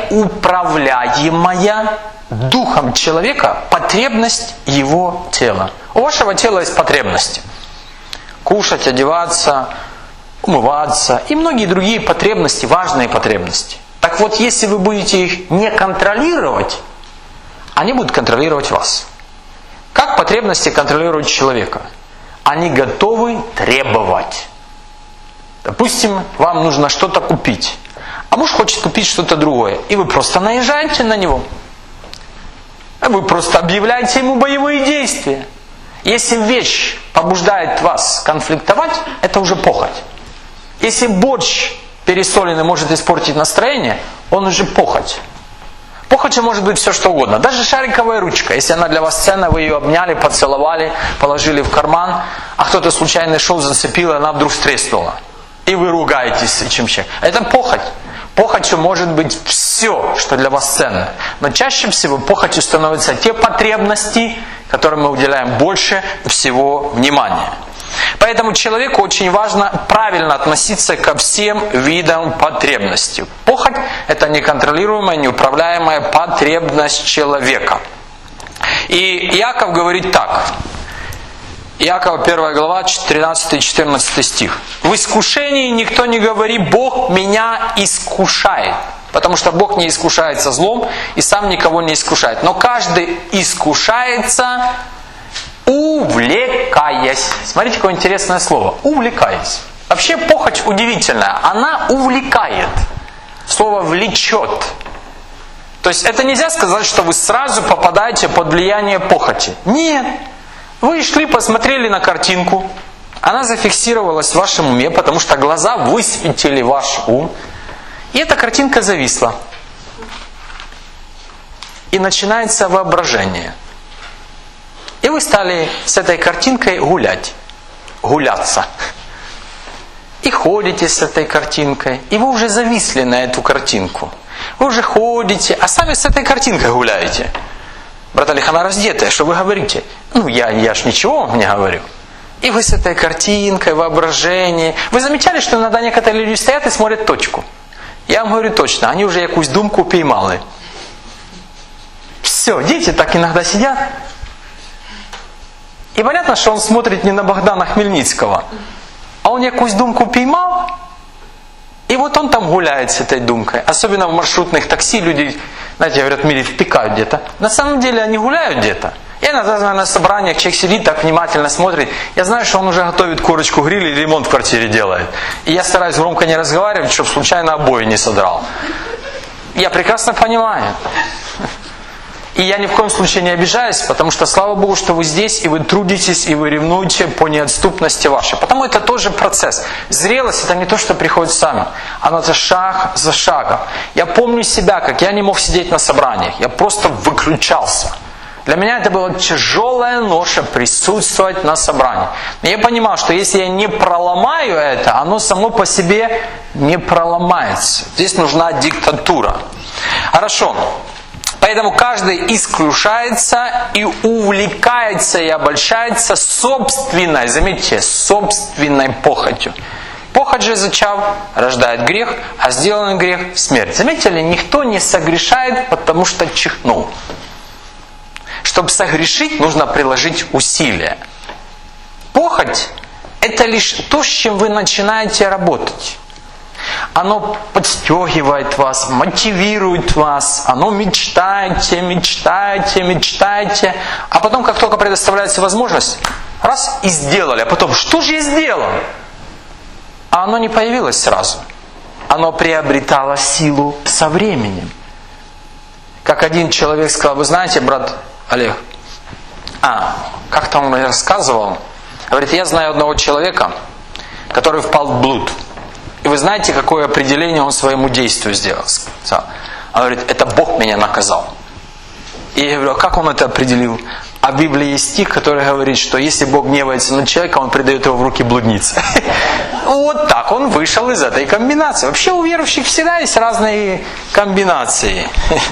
A: неуправляемая духом человека потребность его тела. У вашего тела есть потребности. Кушать, одеваться, умываться и многие другие потребности, важные потребности. Так вот, если вы будете их не контролировать, они будут контролировать вас. Как потребности контролируют человека? Они готовы требовать. Допустим, вам нужно что-то купить, а муж хочет купить что-то другое, и вы просто наезжаете на него. Вы просто объявляете ему боевые действия. Если вещь побуждает вас конфликтовать, это уже похоть. Если борщ пересоленный может испортить настроение, он уже похоть. Похотью может быть все что угодно. Даже шариковая ручка. Если она для вас ценна, вы ее обняли, поцеловали, положили в карман, а кто-то случайно шел, зацепил, и она вдруг треснула. И вы ругаетесь с этим человеком. Это похоть. Похотью может быть все, что для вас ценно. Но чаще всего похотью становятся те потребности, которым мы уделяем больше всего внимания. Поэтому человеку очень важно правильно относиться ко всем видам потребностей. Похоть – это неконтролируемая, неуправляемая потребность человека. И Иаков говорит так. Иакова первая глава, тринадцатый-четырнадцатый стих. «В искушении никто не говорит: Бог меня искушает». Потому что Бог не искушается злом и сам никого не искушает. Но каждый искушается, увлекаясь. Смотрите, какое интересное слово. Увлекаясь. Вообще похоть удивительная. Она увлекает. Слово влечет. То есть это нельзя сказать, что вы сразу попадаете под влияние похоти. Нет. Вы шли, посмотрели на картинку. Она зафиксировалась в вашем уме, потому что глаза высветили ваш ум. И эта картинка зависла. И начинается воображение. И вы стали с этой картинкой гулять. Гуляться. И ходите с этой картинкой. И вы уже зависли на эту картинку. Вы уже ходите, а сами с этой картинкой гуляете. Брат Олег, она раздетая, что вы говорите? Ну, я, я ж ничего вам не говорю. И вы с этой картинкой, воображение. Вы замечали, что иногда некоторые люди стоят и смотрят точку? Я вам говорю точно, они уже якусь думку піймали. Все, дети так иногда сидят. И понятно, что он смотрит не на Богдана Хмельницкого, а он якусь думку піймал, и вот он там гуляет с этой думкой. Особенно в маршрутных такси люди, знаете, говорят, в мире впекают где-то. На самом деле они гуляют где-то. Я иногда на собраниях, человек сидит, так внимательно смотрит. Я знаю, что он уже готовит курочку гриль или ремонт в квартире делает. И я стараюсь громко не разговаривать, чтобы случайно обои не содрал. Я прекрасно понимаю. И я ни в коем случае не обижаюсь, потому что слава Богу, что вы здесь, и вы трудитесь, и вы ревнуете по неотступности вашей. Потому это тоже процесс. Зрелость это не то, что приходит сами. Оно это шаг за шагом. Я помню себя, как я не мог сидеть на собраниях. Я просто выключался. Для меня это была тяжелая ноша присутствовать на собрании. Но я понимал, что если я не проломаю это, оно само по себе не проломается. Здесь нужна диктатура. Хорошо. Поэтому каждый искушается и увлекается и обольщается собственной, заметьте, собственной похотью. Похоть же, зачав, рождает грех, а сделанный грех – смерть. Заметили ли, никто не согрешает, потому что чихнул. Чтобы согрешить, нужно приложить усилия. Похоть – это лишь то, с чем вы начинаете работать. Оно подстегивает вас, мотивирует вас, оно мечтаете, мечтаете, мечтаете. А потом, как только предоставляется возможность, раз и сделали. А потом, что же я сделал? А оно не появилось сразу. Оно приобретало силу со временем. Как один человек сказал, вы знаете, брат Олег, а, как-то он мне рассказывал, говорит, я знаю одного человека, который впал в блуд. И вы знаете, какое определение он своему действию сделал? Он говорит, это Бог меня наказал. И я говорю, а как он это определил? А в Библии есть стих, который говорит, что если Бог гневается на человека, он предает его в руки блудницы. Вот так он вышел из этой комбинации. Вообще у верующих всегда есть разные комбинации.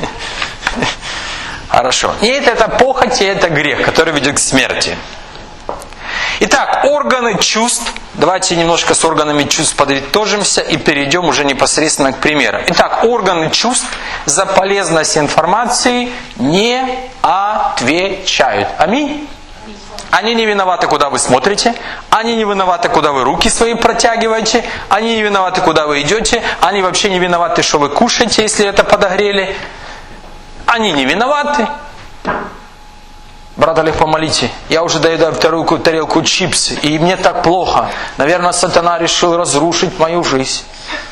A: Хорошо. И это, это похоть, и это грех, который ведет к смерти. Итак, органы чувств. Давайте немножко с органами чувств подытожимся и перейдем уже непосредственно к примеру. Итак, органы чувств за полезность информации не отвечают. Аминь. Они не виноваты, куда вы смотрите. Они не виноваты, куда вы руки свои протягиваете. Они не виноваты, куда вы идете. Они вообще не виноваты, что вы кушаете, если это подогрели. Они не виноваты. Брат Олег, помолите. Я уже доедаю вторую тарелку чипсы, и мне так плохо. Наверное, сатана решил разрушить мою жизнь.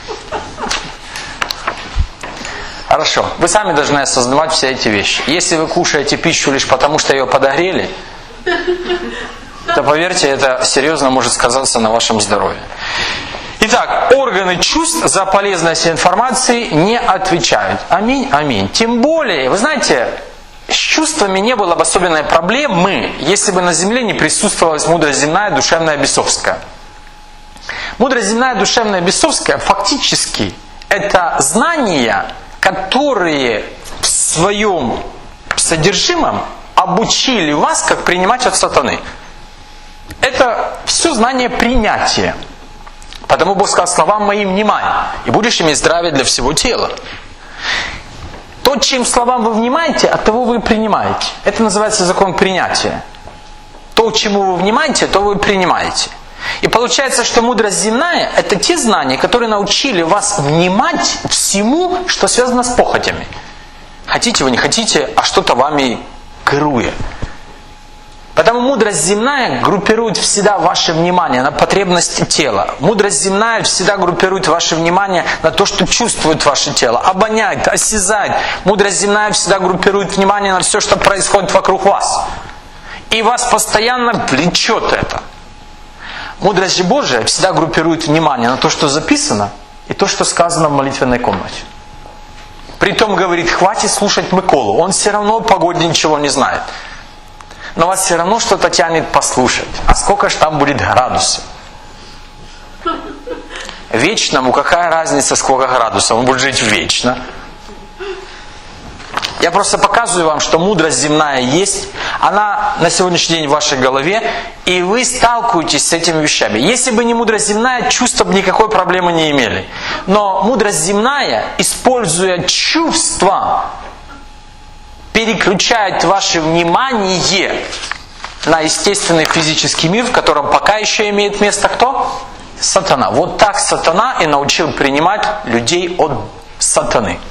A: Хорошо. Вы сами должны осознавать все эти вещи. Если вы кушаете пищу лишь потому, что ее подогрели, то поверьте, это серьезно может сказаться на вашем здоровье. Итак, органы чувств за полезность информации не отвечают. Аминь, аминь. Тем более, вы знаете, с чувствами не было бы особенной проблемы, если бы на земле не присутствовала мудрость земная, душевная, бесовская. Мудрость земная, душевная, бесовская фактически это знания, которые в своем содержимом обучили вас, как принимать от сатаны. Это все знание принятия. Потому Бог сказал, словам моим внимай, и будешь иметь здравие для всего тела. То, чем словам вы внимаете, от того вы принимаете. Это называется закон принятия. То, чему вы внимаете, то вы принимаете. И получается, что мудрость земная – это те знания, которые научили вас внимать всему, что связано с похотями. Хотите вы, не хотите, а что-то вами керует. Потому мудрость земная группирует всегда ваше внимание на потребности тела. Мудрость земная всегда группирует ваше внимание на то, что чувствует ваше тело. Обоняет, осязает. Мудрость земная всегда группирует внимание на все, что происходит вокруг вас. И вас постоянно влечет это. Мудрость же Божия всегда группирует внимание на то, что записано, и то, что сказано в молитвенной комнате. Притом говорит, хватит слушать Миколу, он все равно о погоде ничего не знает. Но вас все равно что-то тянет послушать. А сколько же там будет градусов? Вечному какая разница, сколько градусов? Он будет жить вечно. Я просто показываю вам, что мудрость земная есть, она на сегодняшний день в вашей голове, и вы сталкиваетесь с этими вещами. Если бы не мудрость земная, чувства бы никакой проблемы не имели. Но мудрость земная, используя чувства, переключает ваше внимание на естественный физический мир, в котором пока еще имеет место кто? Сатана. Вот так сатана и научил принимать людей от сатаны.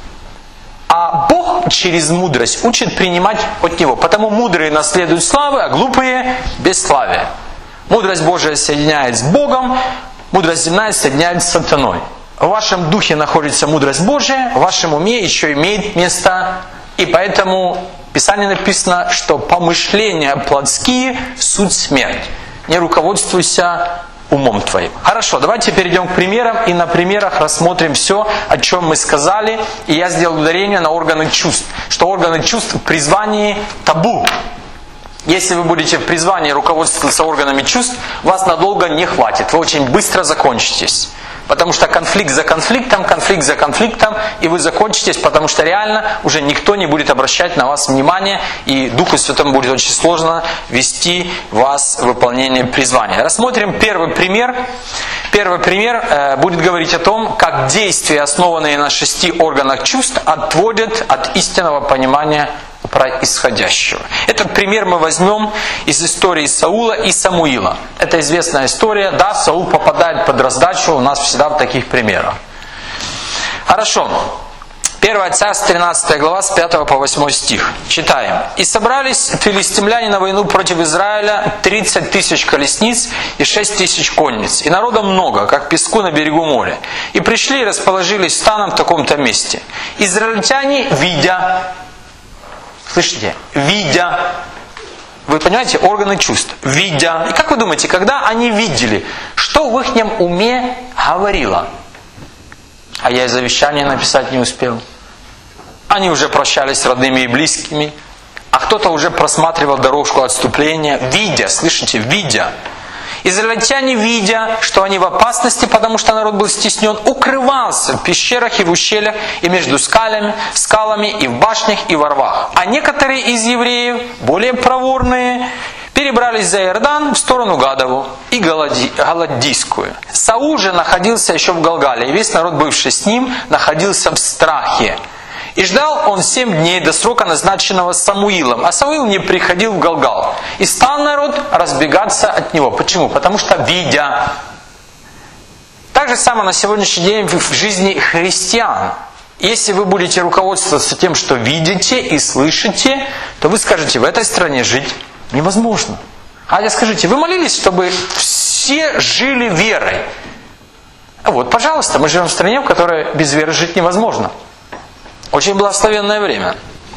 A: А Бог через мудрость учит принимать от Него. Потому мудрые наследуют славы, а глупые – бесславие. Мудрость Божия соединяет с Богом, мудрость земная соединяет с сатаной. В вашем духе находится мудрость Божия, в вашем уме еще имеет место. И поэтому в Писании написано, что помышления плотские – суть смерть. Не руководствуйся умом твоим. Хорошо, давайте перейдем к примерам и на примерах рассмотрим все, о чем мы сказали. И я сделал ударение на органы чувств. Что органы чувств в призвании табу. Если вы будете в призвании руководствоваться органами чувств, вас надолго не хватит. Вы очень быстро закончитесь. Потому что конфликт за конфликтом, конфликт за конфликтом, и вы закончитесь, потому что реально уже никто не будет обращать на вас внимание, и Духу Святому будет очень сложно вести вас в выполнение призвания. Рассмотрим первый пример. Первый пример э, будет говорить о том, как действия, основанные на шести органах чувств, отводят от истинного понимания происходящего. Этот пример мы возьмем из истории Саула и Самуила. Это известная история. Да, Саул попадает под раздачу, у нас всегда в таких примерах. Хорошо. первое Царств, тринадцатая глава, с пятого по восьмой стих. Читаем. «И собрались филистимляне на войну против Израиля тридцать тысяч колесниц и шесть тысяч конниц. И народа много, как песку на берегу моря. И пришли и расположились станом в таком-то месте. Израильтяне, видя...» Слышите? Видя. Вы понимаете? Органы чувств. Видя. И как вы думаете, когда они видели, что в их уме говорило? А я и завещание написать не успел. Они уже прощались с родными и близкими. А кто-то уже просматривал дорожку отступления. Видя. Слышите? Видя. Израильтяне, видя, что они в опасности, потому что народ был стеснен, укрывался в пещерах и в ущельях, и между скалями, скалами, и в башнях, и во рвах. А некоторые из евреев, более проворные, перебрались за Иордан в сторону Гадову и Галадийскую. Саул же находился еще в Галгале, и весь народ, бывший с ним, находился в страхе. И ждал он семь дней до срока, назначенного Самуилом. А Самуил не приходил в Галгал. И стал народ разбегаться от него. Почему? Потому что видя. Так же самое на сегодняшний день в жизни христиан. Если вы будете руководствоваться тем, что видите и слышите, то вы скажете, в этой стране жить невозможно. А скажите, вы молились, чтобы все жили верой? А вот, пожалуйста, мы живем в стране, в которой без веры жить невозможно. Очень благословенное время.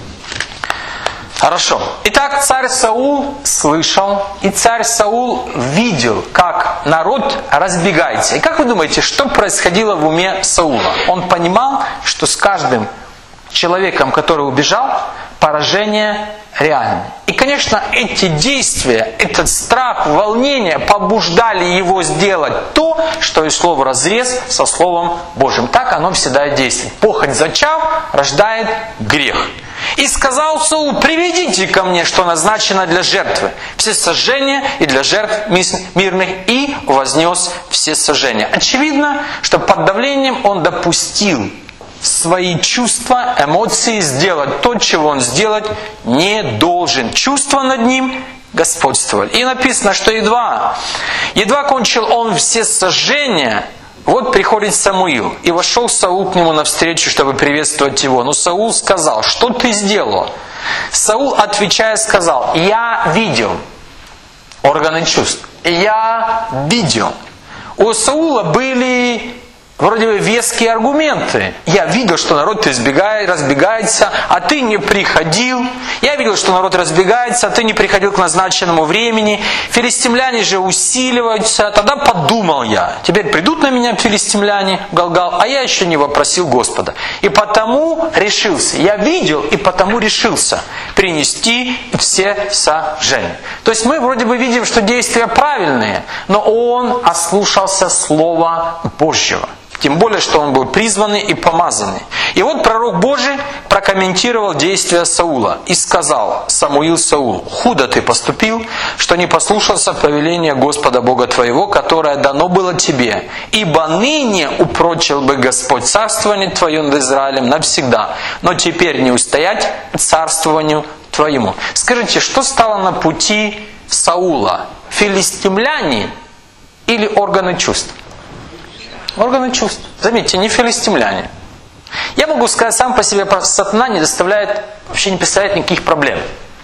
A: Хорошо. Итак, царь Саул слышал, и царь Саул видел, как народ разбегается. И как вы думаете, что происходило в уме Саула? Он понимал, что с каждым человеком, который убежал, поражение реально. И, конечно, эти действия, этот страх, волнение побуждали его сделать то, что и слово разрез со Словом Божьим. Так оно всегда и действует. Похоть зачав рождает грех. И сказал Саул, приведите ко мне, что назначено для жертвы, все сожжения и для жертв мирных, и вознес все сожжения. Очевидно, что под давлением он допустил свои чувства, эмоции сделать то, чего он сделать не должен. Чувства над ним господствовали. И написано, что едва, едва кончил он все сожжения, вот приходит Самуил. И вошел Саул к нему навстречу, чтобы приветствовать его. Но Саул сказал, что ты сделал? Саул, отвечая, сказал, я видел органы чувств. Я видел. У Саула были вроде бы веские аргументы. Я видел, что народ избегает, разбегается, а ты не приходил. Я видел, что народ разбегается, а ты не приходил к назначенному времени. Филистимляне же усиливаются. Тогда подумал я, теперь придут на меня филистимляне в Галгал, а я еще не вопросил Господа. И потому решился. Я видел, и потому решился принести все сожжения. То есть мы вроде бы видим, что действия правильные, но он ослушался Слова Божьего. Тем более, что он был призванный и помазанный. И вот пророк Божий прокомментировал действия Саула и сказал: Самуил Саул, худо ты поступил, что не послушался повеления Господа Бога твоего, которое дано было тебе, ибо ныне упрочил бы Господь царствование твое над Израилем навсегда, но теперь не устоять царствованию твоему. Скажите, что стало на пути Саула? Филистимляне или органы чувств? Органы чувств. Заметьте, не филистимляне. Я могу сказать, сам по себе сатана не доставляет, вообще не представляет никаких проблем.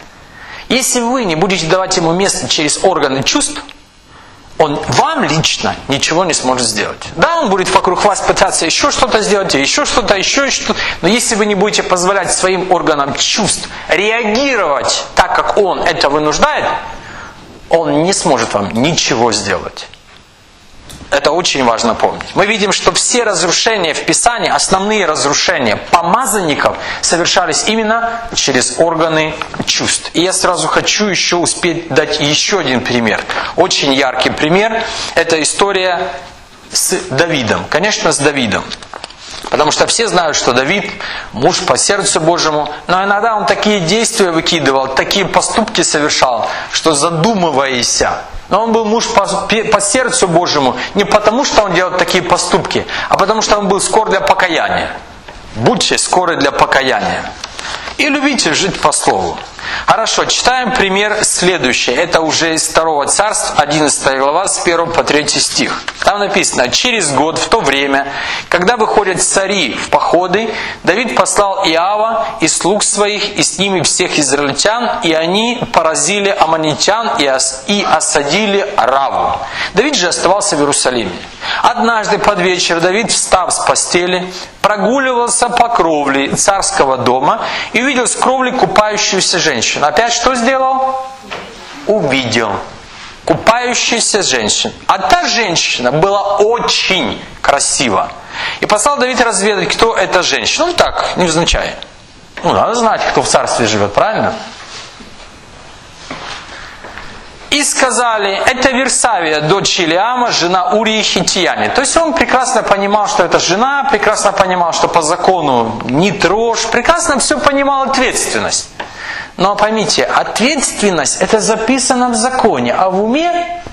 A: Если вы не будете давать ему место через органы чувств, он вам лично ничего не сможет сделать. Да, он будет вокруг вас пытаться еще что-то сделать, еще что-то, еще что-то. Но если вы не будете позволять своим органам чувств реагировать так, как он это вынуждает, он не сможет вам ничего сделать. Это очень важно помнить. Мы видим, что все разрушения в Писании, основные разрушения помазанников совершались именно через органы чувств. И я сразу хочу еще успеть дать еще один пример. Очень яркий пример. Это история с Давидом. Конечно, с Давидом. Потому что все знают, что Давид муж по сердцу Божьему, но иногда он такие действия выкидывал, такие поступки совершал, что задумываясь. Но он был муж по, по сердцу Божьему не потому, что он делал такие поступки, а потому что он был скор для покаяния. Будьте скоры для покаяния. И любите жить по слову. Хорошо, читаем пример следующий. Это уже из второго царства, одиннадцатая глава, с первого по третий стих. Там написано: «Через год, в то время, когда выходят цари в походы, Давид послал Иава и слуг своих, и с ними всех израильтян, и они поразили аммонитян и, ос- и осадили Раву. Давид же оставался в Иерусалиме. Однажды под вечер Давид, встав с постели, прогуливался по кровле царского дома и увидел с кровли купающуюся женщину». Опять что сделал? Увидел купающуюся женщину. А та женщина была очень красива. И послал Давид разведать, кто эта женщина. Ну так, невзначай. Ну, надо знать, кто в царстве живет, правильно? И сказали: это Версавия, дочь Илиама, жена Урии Хиттияне. То есть он прекрасно понимал, что это жена, прекрасно понимал, что по закону не трожь, прекрасно все понимал ответственность. Но поймите, ответственность это записано в законе, а в уме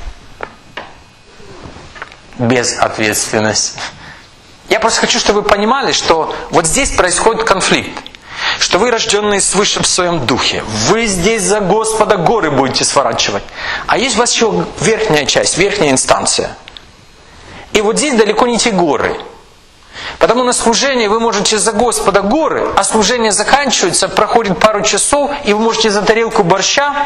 A: безответственность. Я просто хочу, чтобы вы понимали, что вот здесь происходит конфликт. Что вы, рожденные свыше в своем духе, вы здесь за Господа горы будете сворачивать. А есть у вас еще верхняя часть, верхняя инстанция. И вот здесь далеко не те горы. Потому на служение вы можете за Господа горы, а служение заканчивается, проходит пару часов, и вы можете за тарелку борща.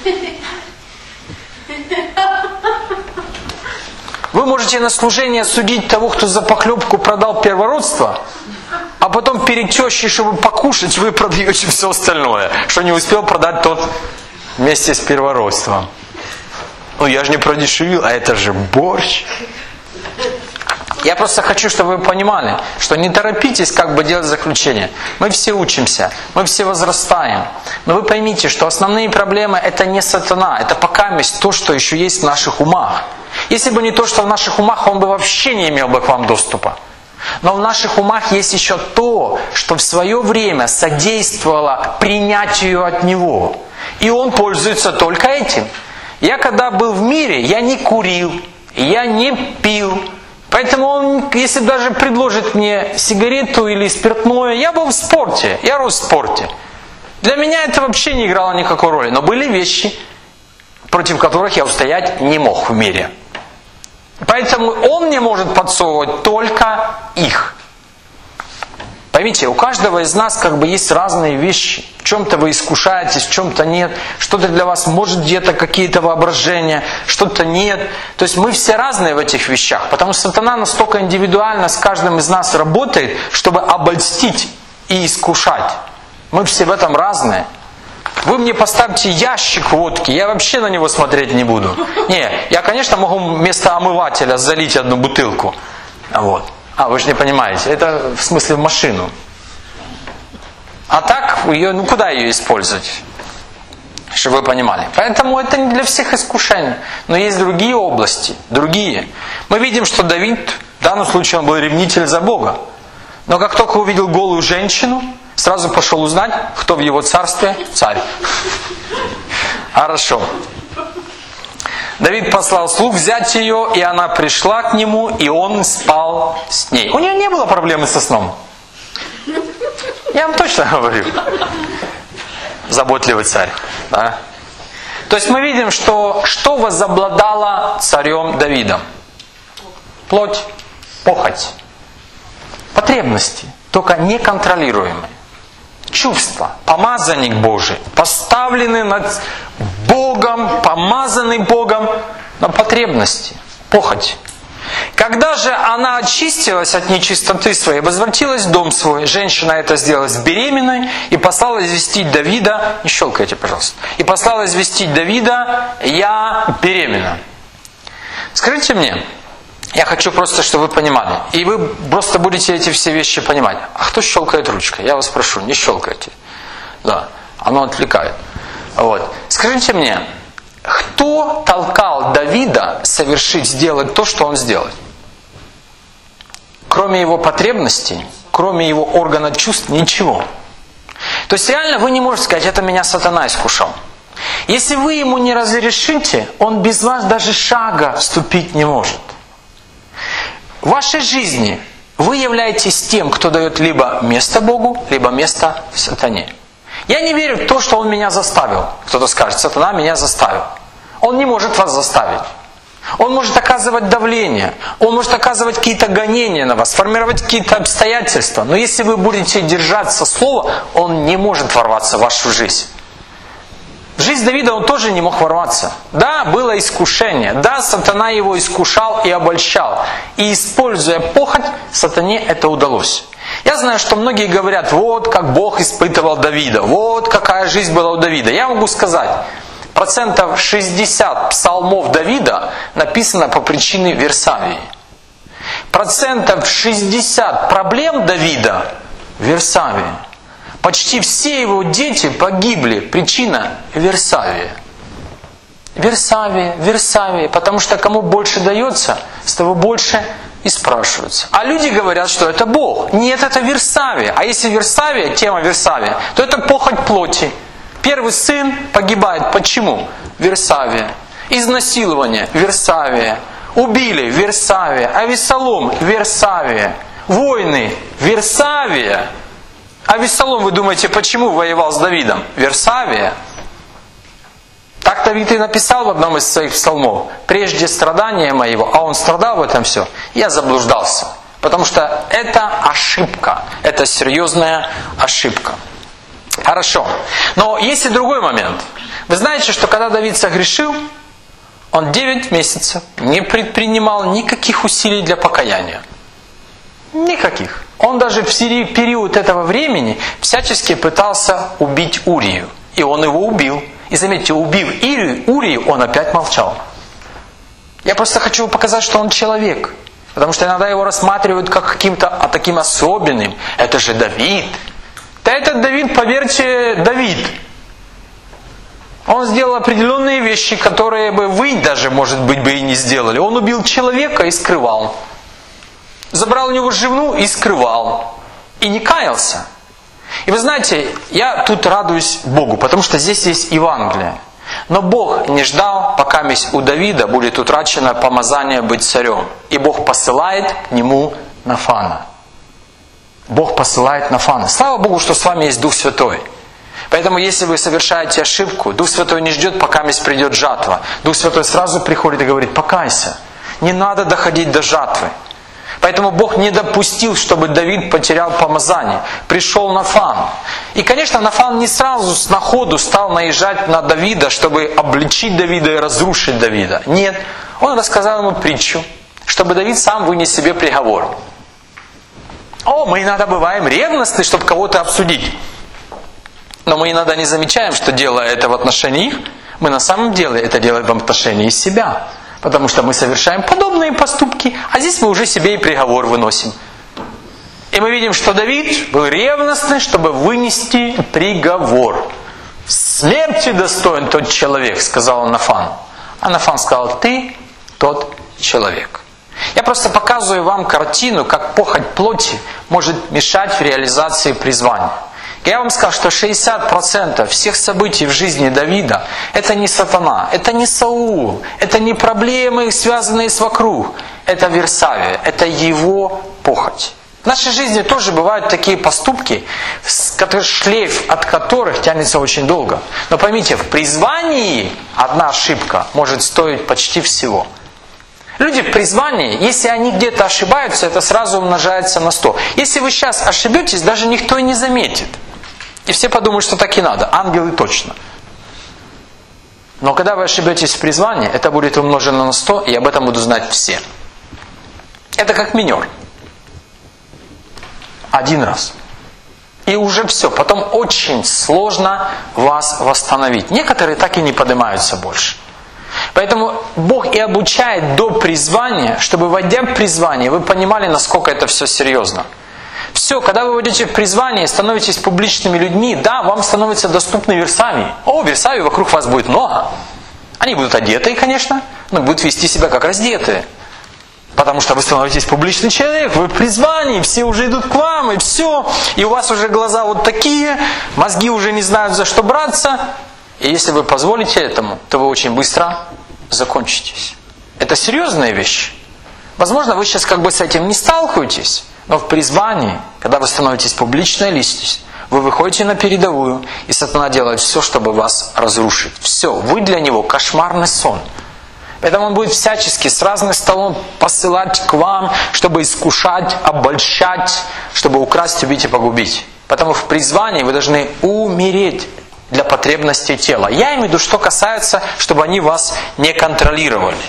A: Вы можете на служение судить того, кто за похлебку продал первородство, а потом перед тещей, чтобы покушать, вы продаете все остальное, что не успел продать тот вместе с первородством. Ну я же не продешевил, а это же борщ. Я просто хочу, чтобы вы понимали, что не торопитесь как бы делать заключение. Мы все учимся, мы все возрастаем. Но вы поймите, что основные проблемы это не сатана, это покаместь то, что еще есть в наших умах. Если бы не то, что в наших умах, он бы вообще не имел бы к вам доступа. Но в наших умах есть еще то, что в свое время содействовало принятию от Него. И он пользуется только этим. Я когда был в мире, я не курил, я не пил. Поэтому он, если даже предложит мне сигарету или спиртное, я был в спорте, я рос в спорте. Для меня это вообще не играло никакой роли. Но были вещи, против которых я устоять не мог в мире. Поэтому он не может подсовывать только их. Поймите, у каждого из нас как бы есть разные вещи. В чем-то вы искушаетесь, в чем-то нет. Что-то для вас может где-то какие-то воображения, что-то нет. То есть мы все разные в этих вещах. Потому что сатана настолько индивидуально с каждым из нас работает, чтобы обольстить и искушать. Мы все в этом разные. Вы мне поставьте ящик водки, я вообще на него смотреть не буду. Не, я, конечно, могу вместо омывателя залить одну бутылку. Вот. А, вы же не понимаете, это в смысле в машину. А так, ее, ну куда ее использовать? Чтобы вы понимали. Поэтому это не для всех искушений. Но есть другие области, другие. Мы видим, что Давид, в данном случае он был ревнитель за Бога. Но как только увидел голую женщину, сразу пошел узнать, кто в его царстве царь. Хорошо. Давид послал слуг взять ее, и она пришла к нему, и он спал с ней. У нее не было проблемы со сном. Я вам точно говорю. Заботливый царь. Да? То есть мы видим, что что возобладало царем Давидом? Плоть, похоть, потребности, только неконтролируемые. Чувства, помазанник Божий, поставленный над Богом, помазанный Богом, на потребности, похоть. Когда же она очистилась от нечистоты своей, возвратилась в дом свой, женщина это сделалась беременной и послала известить Давида, не щелкайте, пожалуйста, и послала известить Давида: я беременна. Скажите мне, я хочу просто, чтобы вы понимали, и вы просто будете эти все вещи понимать. А кто щелкает ручкой? Я вас прошу, не щелкайте. Да, оно отвлекает. Вот. Скажите мне, кто толкал Давида совершить, сделать то, что он сделал? Кроме его потребностей, кроме его органа чувств, ничего. То есть реально вы не можете сказать: это меня сатана искушал. Если вы ему не разрешите, он без вас даже шага ступить не может. В вашей жизни вы являетесь тем, кто дает либо место Богу, либо место сатане. Я не верю в то, что он меня заставил. Кто-то скажет: сатана меня заставил. Он не может вас заставить. Он может оказывать давление. Он может оказывать какие-то гонения на вас, формировать какие-то обстоятельства. Но если вы будете держаться слова, он не может ворваться в вашу жизнь. В жизнь Давида он тоже не мог ворваться. Да, было искушение. Да, сатана его искушал и обольщал. И используя похоть, сатане это удалось. Я знаю, что многие говорят: вот как Бог испытывал Давида. Вот какая жизнь была у Давида. Я могу сказать, процентов шестьдесят псалмов Давида написано по причине Версавии. Процентов шестьдесят проблем Давида в Версавии. Почти все его дети погибли. Причина – Версавия. Версавия, Версавия. Потому что кому больше дается, с того больше и спрашиваются. А люди говорят, что это Бог. Нет, это Версавия. А если Версавия, тема Версавия, то это похоть плоти. Первый сын погибает. Почему? Версавия. Изнасилование. Версавия. Убили. Версавия. Авессалом. Версавия. Войны. Версавия. Авессалом, вы думаете, почему воевал с Давидом? Версавия. Так Давид и написал в одном из своих псалмов: прежде страдания моего, а он страдал в этом все, я заблуждался. Потому что это ошибка. Это серьезная ошибка. Хорошо. Но есть и другой момент. Вы знаете, что когда Давид согрешил, он девять месяцев не предпринимал никаких усилий для покаяния. Никаких. Он даже в период этого времени всячески пытался убить Урию. И он его убил. И заметьте, убив Ирию, Урию, он опять молчал. Я просто хочу показать, что он человек. Потому что иногда его рассматривают как каким-то а таким особенным. Это же Давид. Да этот Давид, поверьте, Давид. Он сделал определенные вещи, которые бы вы даже, может быть, бы и не сделали. Он убил человека и скрывал. Забрал у него жену и скрывал. И не каялся. И вы знаете, я тут радуюсь Богу, потому что здесь есть Евангелие. Но Бог не ждал, пока у Давида будет утрачено помазание быть царем. И Бог посылает к нему Нафана. Бог посылает Нафана. Слава Богу, что с вами есть Дух Святой. Поэтому, если вы совершаете ошибку, Дух Святой не ждет, пока придет жатва. Дух Святой сразу приходит и говорит: покайся. Не надо доходить до жатвы. Поэтому Бог не допустил, чтобы Давид потерял помазание. Пришел Нафан. И, конечно, Нафан не сразу с находу стал наезжать на Давида, чтобы обличить Давида и разрушить Давида. Нет. Он рассказал ему притчу, чтобы Давид сам вынес себе приговор. О, мы иногда бываем ревностны, чтобы кого-то обсудить. Но мы иногда не замечаем, что делая это в отношении их, мы на самом деле это делаем в отношении себя. Потому что мы совершаем подобные поступки, а здесь мы уже себе и приговор выносим. И мы видим, что Давид был ревностный, чтобы вынести приговор. «Смерти достоин тот человек», сказал он Нафану. А Нафан сказал: «Ты тот человек». Я просто показываю вам картину, как похоть плоти может мешать в реализации призвания. Я вам сказал, что шестьдесят процентов всех событий в жизни Давида – это не сатана, это не Саул, это не проблемы, связанные с вокруг. Это Версавия, это его похоть. В нашей жизни тоже бывают такие поступки, шлейф от которых тянется очень долго. Но поймите, в призвании одна ошибка может стоить почти всего. Люди в призвании, если они где-то ошибаются, это сразу умножается на сто. Если вы сейчас ошибетесь, даже никто и не заметит. И все подумают, что так и надо. Ангелы точно. Но когда вы ошибетесь в призвании, это будет умножено на сто, и об этом будут знать все. Это как минер. Один раз. И уже все. Потом очень сложно вас восстановить. Некоторые так и не поднимаются больше. Поэтому Бог и обучает до призвания, чтобы, войдя в призвание, вы понимали, насколько это все серьезно. Все, когда вы войдете в призвание и становитесь публичными людьми, да, вам становятся доступны Версавии. О, Версавии вокруг вас будет много. Они будут одетые, конечно, но будут вести себя как раздетые. Потому что вы становитесь публичный человек, вы в призвании, все уже идут к вам, и все. И у вас уже глаза вот такие, мозги уже не знают, за что браться. И если вы позволите этому, то вы очень быстро закончитесь. Это серьезная вещь. Возможно, вы сейчас как бы с этим не сталкиваетесь, но в призвании, когда вы становитесь публичной личностью, вы выходите на передовую, и сатана делает все, чтобы вас разрушить. Все, вы для него кошмарный сон. Поэтому он будет всячески с разных сторон посылать к вам, чтобы искушать, обольщать, чтобы украсть, убить и погубить. Потому в призвании вы должны умереть для потребностей тела. Я имею в виду, что касается, чтобы они вас не контролировали.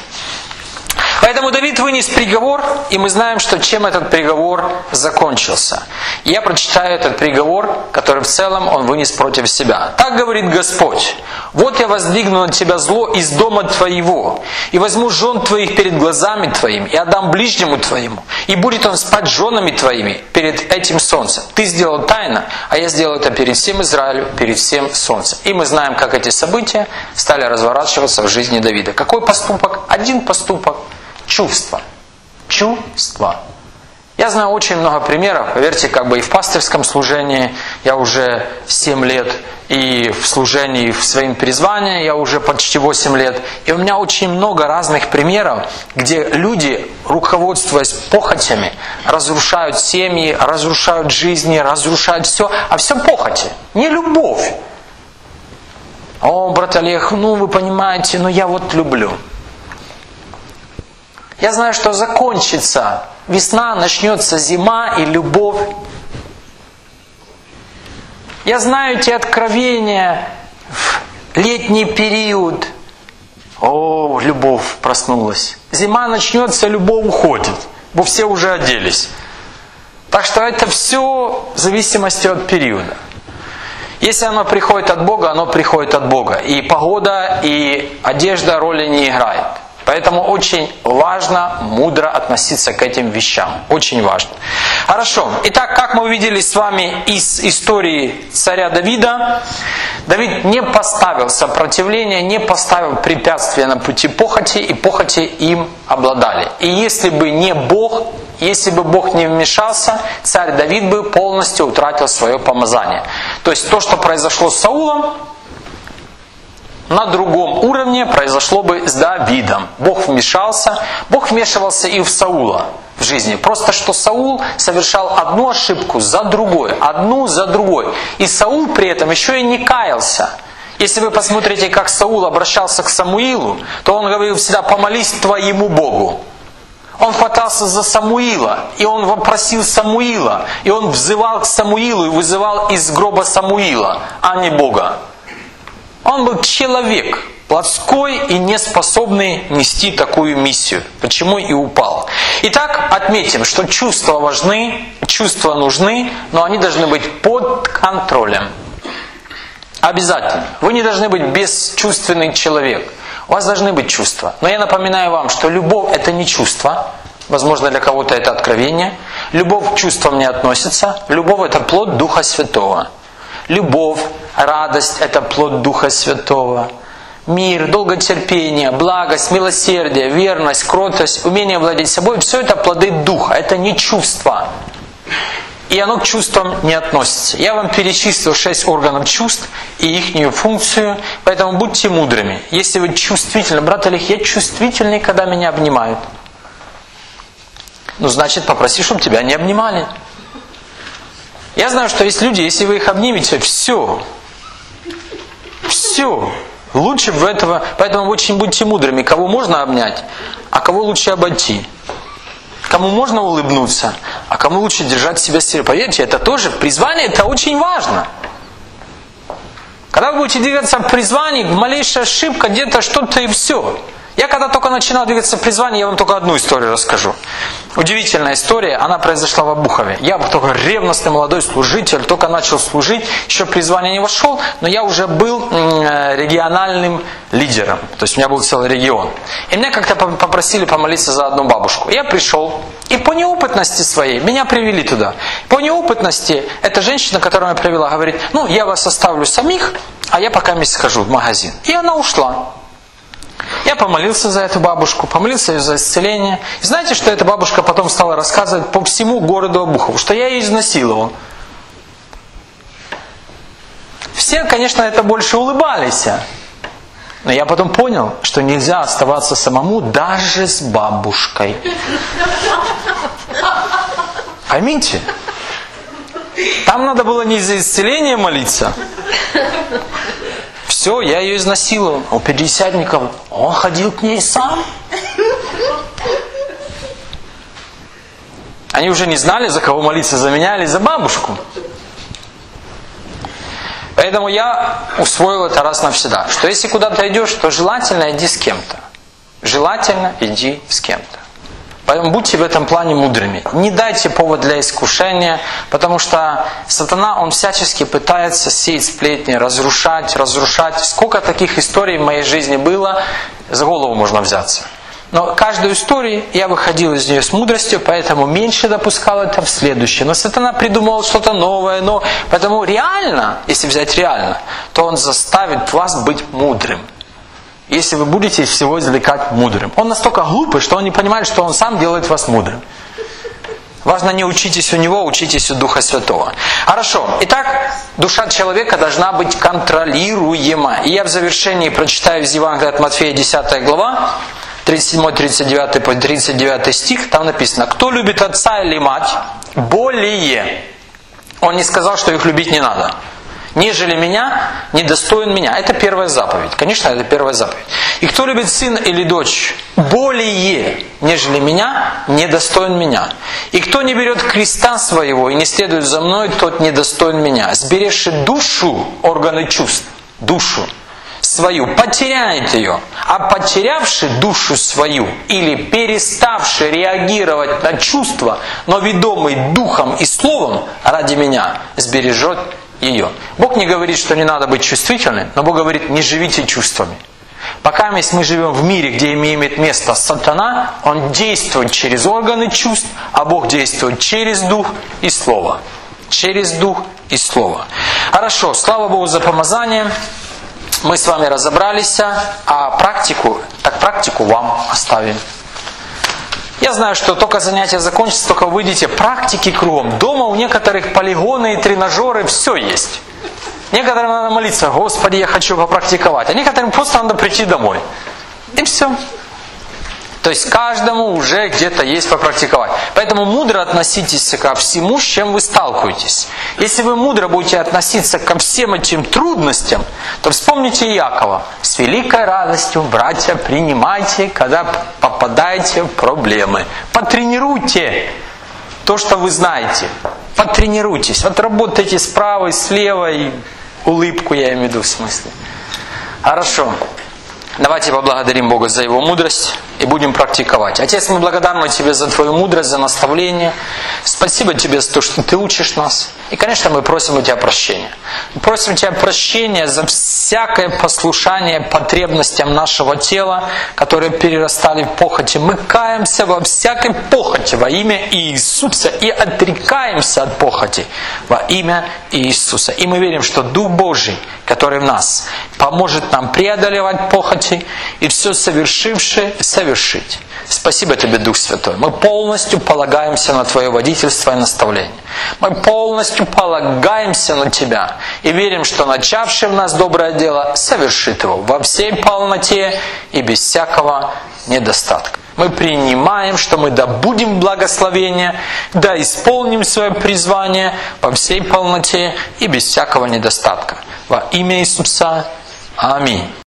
A: Поэтому Давид вынес приговор, и мы знаем, что чем этот приговор закончился. Я прочитаю этот приговор, который в целом он вынес против себя. «Так говорит Господь: вот я воздвигну на тебя зло из дома твоего, и возьму жен твоих перед глазами твоими, и отдам ближнему твоему, и будет он спать с женами твоими перед этим солнцем. Ты сделал тайно, а я сделал это перед всем Израилю, перед всем солнцем». И мы знаем, как эти события стали разворачиваться в жизни Давида. Какой поступок? Один поступок. Чувство. Чувство. Я знаю очень много примеров, поверьте, как бы и в пастырском служении я уже семь лет, и в служении в своем призвании я уже почти восемь лет. И у меня очень много разных примеров, где люди, руководствуясь похотями, разрушают семьи, разрушают жизни, разрушают все, а все похоти, не любовь. О, брат Олег, ну вы понимаете, ну я вот люблю. Я знаю, что закончится весна, начнется зима и любовь. Я знаю эти откровения в летний период. О, любовь проснулась. Зима начнется, любовь уходит, бо все уже оделись. Так что это все в зависимости от периода. Если оно приходит от Бога, оно приходит от Бога. И погода, и одежда роли не играет. Поэтому очень важно мудро относиться к этим вещам. Очень важно. Хорошо. Итак, как мы увидели с вами из истории царя Давида, Давид не поставил сопротивления, не поставил препятствия на пути похоти, и похоти им обладали. И если бы не Бог, если бы Бог не вмешался, царь Давид бы полностью утратил свое помазание. То есть то, что произошло с Саулом, на другом уровне произошло бы с Давидом. Бог вмешался, Бог вмешивался и в Саула в жизни. Просто что Саул совершал одну ошибку за другой, одну за другой. И Саул при этом еще и не каялся. Если вы посмотрите, как Саул обращался к Самуилу, то он говорил всегда: «Помолись твоему Богу». Он хватался за Самуила, и он вопросил Самуила, и он взывал к Самуилу и вызывал из гроба Самуила, а не Бога. Он был человек, плотской и не способный нести такую миссию. Почему и упал. Итак, отметим, что чувства важны, чувства нужны, но они должны быть под контролем. Обязательно. Вы не должны быть бесчувственный человек. У вас должны быть чувства. Но я напоминаю вам, что любовь – это не чувство. Возможно, для кого-то это откровение. Любовь к чувствам не относится. Любовь – это плод Духа Святого. Любовь, радость – это плод Духа Святого. мир, долготерпение, благость, милосердие, верность, кротость, умение владеть собой, все это плоды Духа, это не чувства. И оно к чувствам не относится. Я вам перечислил шесть органов чувств и их функцию, поэтому будьте мудрыми. Если вы чувствительны, брат Олег, я чувствительный, когда меня обнимают. Ну, значит, попроси, чтобы тебя не обнимали. Я знаю, что есть люди, если вы их обнимете, все. Все. Лучше бы этого. Поэтому очень будьте мудрыми. Кого можно обнять, а кого лучше обойти. Кому можно улыбнуться, а кому лучше держать себя сильно. Поверьте, это тоже призвание, это очень важно. Когда вы будете двигаться в призвании, малейшая ошибка, где-то что-то и все. Я когда только начинал двигаться в призвании, я вам только одну историю расскажу. Удивительная история, она произошла в Обухове. Я только ревностный молодой служитель, только начал служить, еще в призвание не вошел, но я уже был региональным лидером. То есть у меня был целый регион. И меня как-то попросили помолиться за одну бабушку. Я пришел, и по неопытности своей меня привели туда. По неопытности эта женщина, которую я привела, говорит, ну я вас оставлю самих, а я пока месяц схожу в магазин. И она ушла. Я помолился за эту бабушку, помолился ее за исцеление. И знаете, что эта бабушка потом стала рассказывать по всему городу Обухову, что я ее изнасиловал. Все, конечно, это больше улыбались. Но я потом понял, что нельзя оставаться самому даже с бабушкой. Поймите, там надо было не за исцеление молиться. Все, я ее изнасиловал. У пятидесятников он ходил к ней сам. Они уже не знали, за кого молиться, за меня или за бабушку. Поэтому я усвоил это раз навсегда, что если куда-то идешь, то желательно иди с кем-то. Желательно иди с кем-то. Поэтому будьте в этом плане мудрыми. Не дайте повод для искушения, потому что сатана, он всячески пытается сеять сплетни, разрушать, разрушать. Сколько таких историй в моей жизни было, за голову можно взяться. Но каждую историю я выходил из нее с мудростью, поэтому меньше допускал это в следующее. Но сатана придумал что-то новое, но поэтому реально, если взять реально, то он заставит вас быть мудрым. Если вы будете из всего извлекать мудрым. Он настолько глупый, что он не понимает, что он сам делает вас мудрым. Важно не учитесь у него, учитесь у Духа Святого. Хорошо. Итак, душа человека должна быть контролируема. И я в завершении прочитаю из Евангелия от Матфея, десятая глава, тридцать седьмой тридцать девятый по тридцать девятый стих. Там написано: «Кто любит отца или мать более...» Он не сказал, что их любить не надо. «Нежели меня, недостоин меня». Это первая заповедь. Конечно, это первая заповедь. «И кто любит сына или дочь более, нежели меня, недостоин меня. И кто не берет креста своего и не следует за мной, тот недостоин меня. Сбережши душу, органы чувств, душу свою, потеряет ее. А потерявший душу свою или переставший реагировать на чувства, но ведомый духом и словом ради меня, сбережет ее». Бог не говорит, что не надо быть чувствительным, но Бог говорит: не живите чувствами. Пока мы живем в мире, где имеет место сатана, он действует через органы чувств, а Бог действует через дух и слово. Через дух и слово. Хорошо, слава Богу за помазание. Мы с вами разобрались, а практику, так практику вам оставим. Я знаю, что только занятия закончатся, только выйдете, практики кругом. Дома у некоторых полигоны и тренажеры, все есть. Некоторым надо молиться: Господи, я хочу попрактиковать. А некоторым просто надо прийти домой. И все. То есть каждому уже где-то есть попрактиковать. Поэтому мудро относитесь ко всему, с чем вы сталкиваетесь. Если вы мудро будете относиться ко всем этим трудностям, то вспомните Иакова: «С великой радостью, братья, принимайте, когда попадаете в проблемы». Потренируйте то, что вы знаете. Потренируйтесь. Вот работайте с правой, с левой. Улыбку я имею в виду в смысле. Хорошо. Давайте поблагодарим Бога за Его мудрость и будем практиковать. Отец, мы благодарны Тебе за Твою мудрость, за наставление. Спасибо Тебе за то, что Ты учишь нас. И, конечно, мы просим у Тебя прощения. Мы просим у Тебя прощения за всякое послушание потребностям нашего тела, которые перерастали в похоти. Мы каемся во всякой похоти во имя Иисуса и отрекаемся от похоти во имя Иисуса. И мы верим, что Дух Божий, который в нас, поможет нам преодолевать похоти и все совершившее совершить. Спасибо Тебе, Дух Святой. Мы полностью полагаемся на Твое водительство и наставление. Мы полностью полагаемся на Тебя и верим, что начавший в нас доброе дело совершит его во всей полноте и без всякого недостатка. Мы принимаем, что мы добудем благословение, да исполним свое призвание во всей полноте и без всякого недостатка. Во имя Иисуса. Аминь.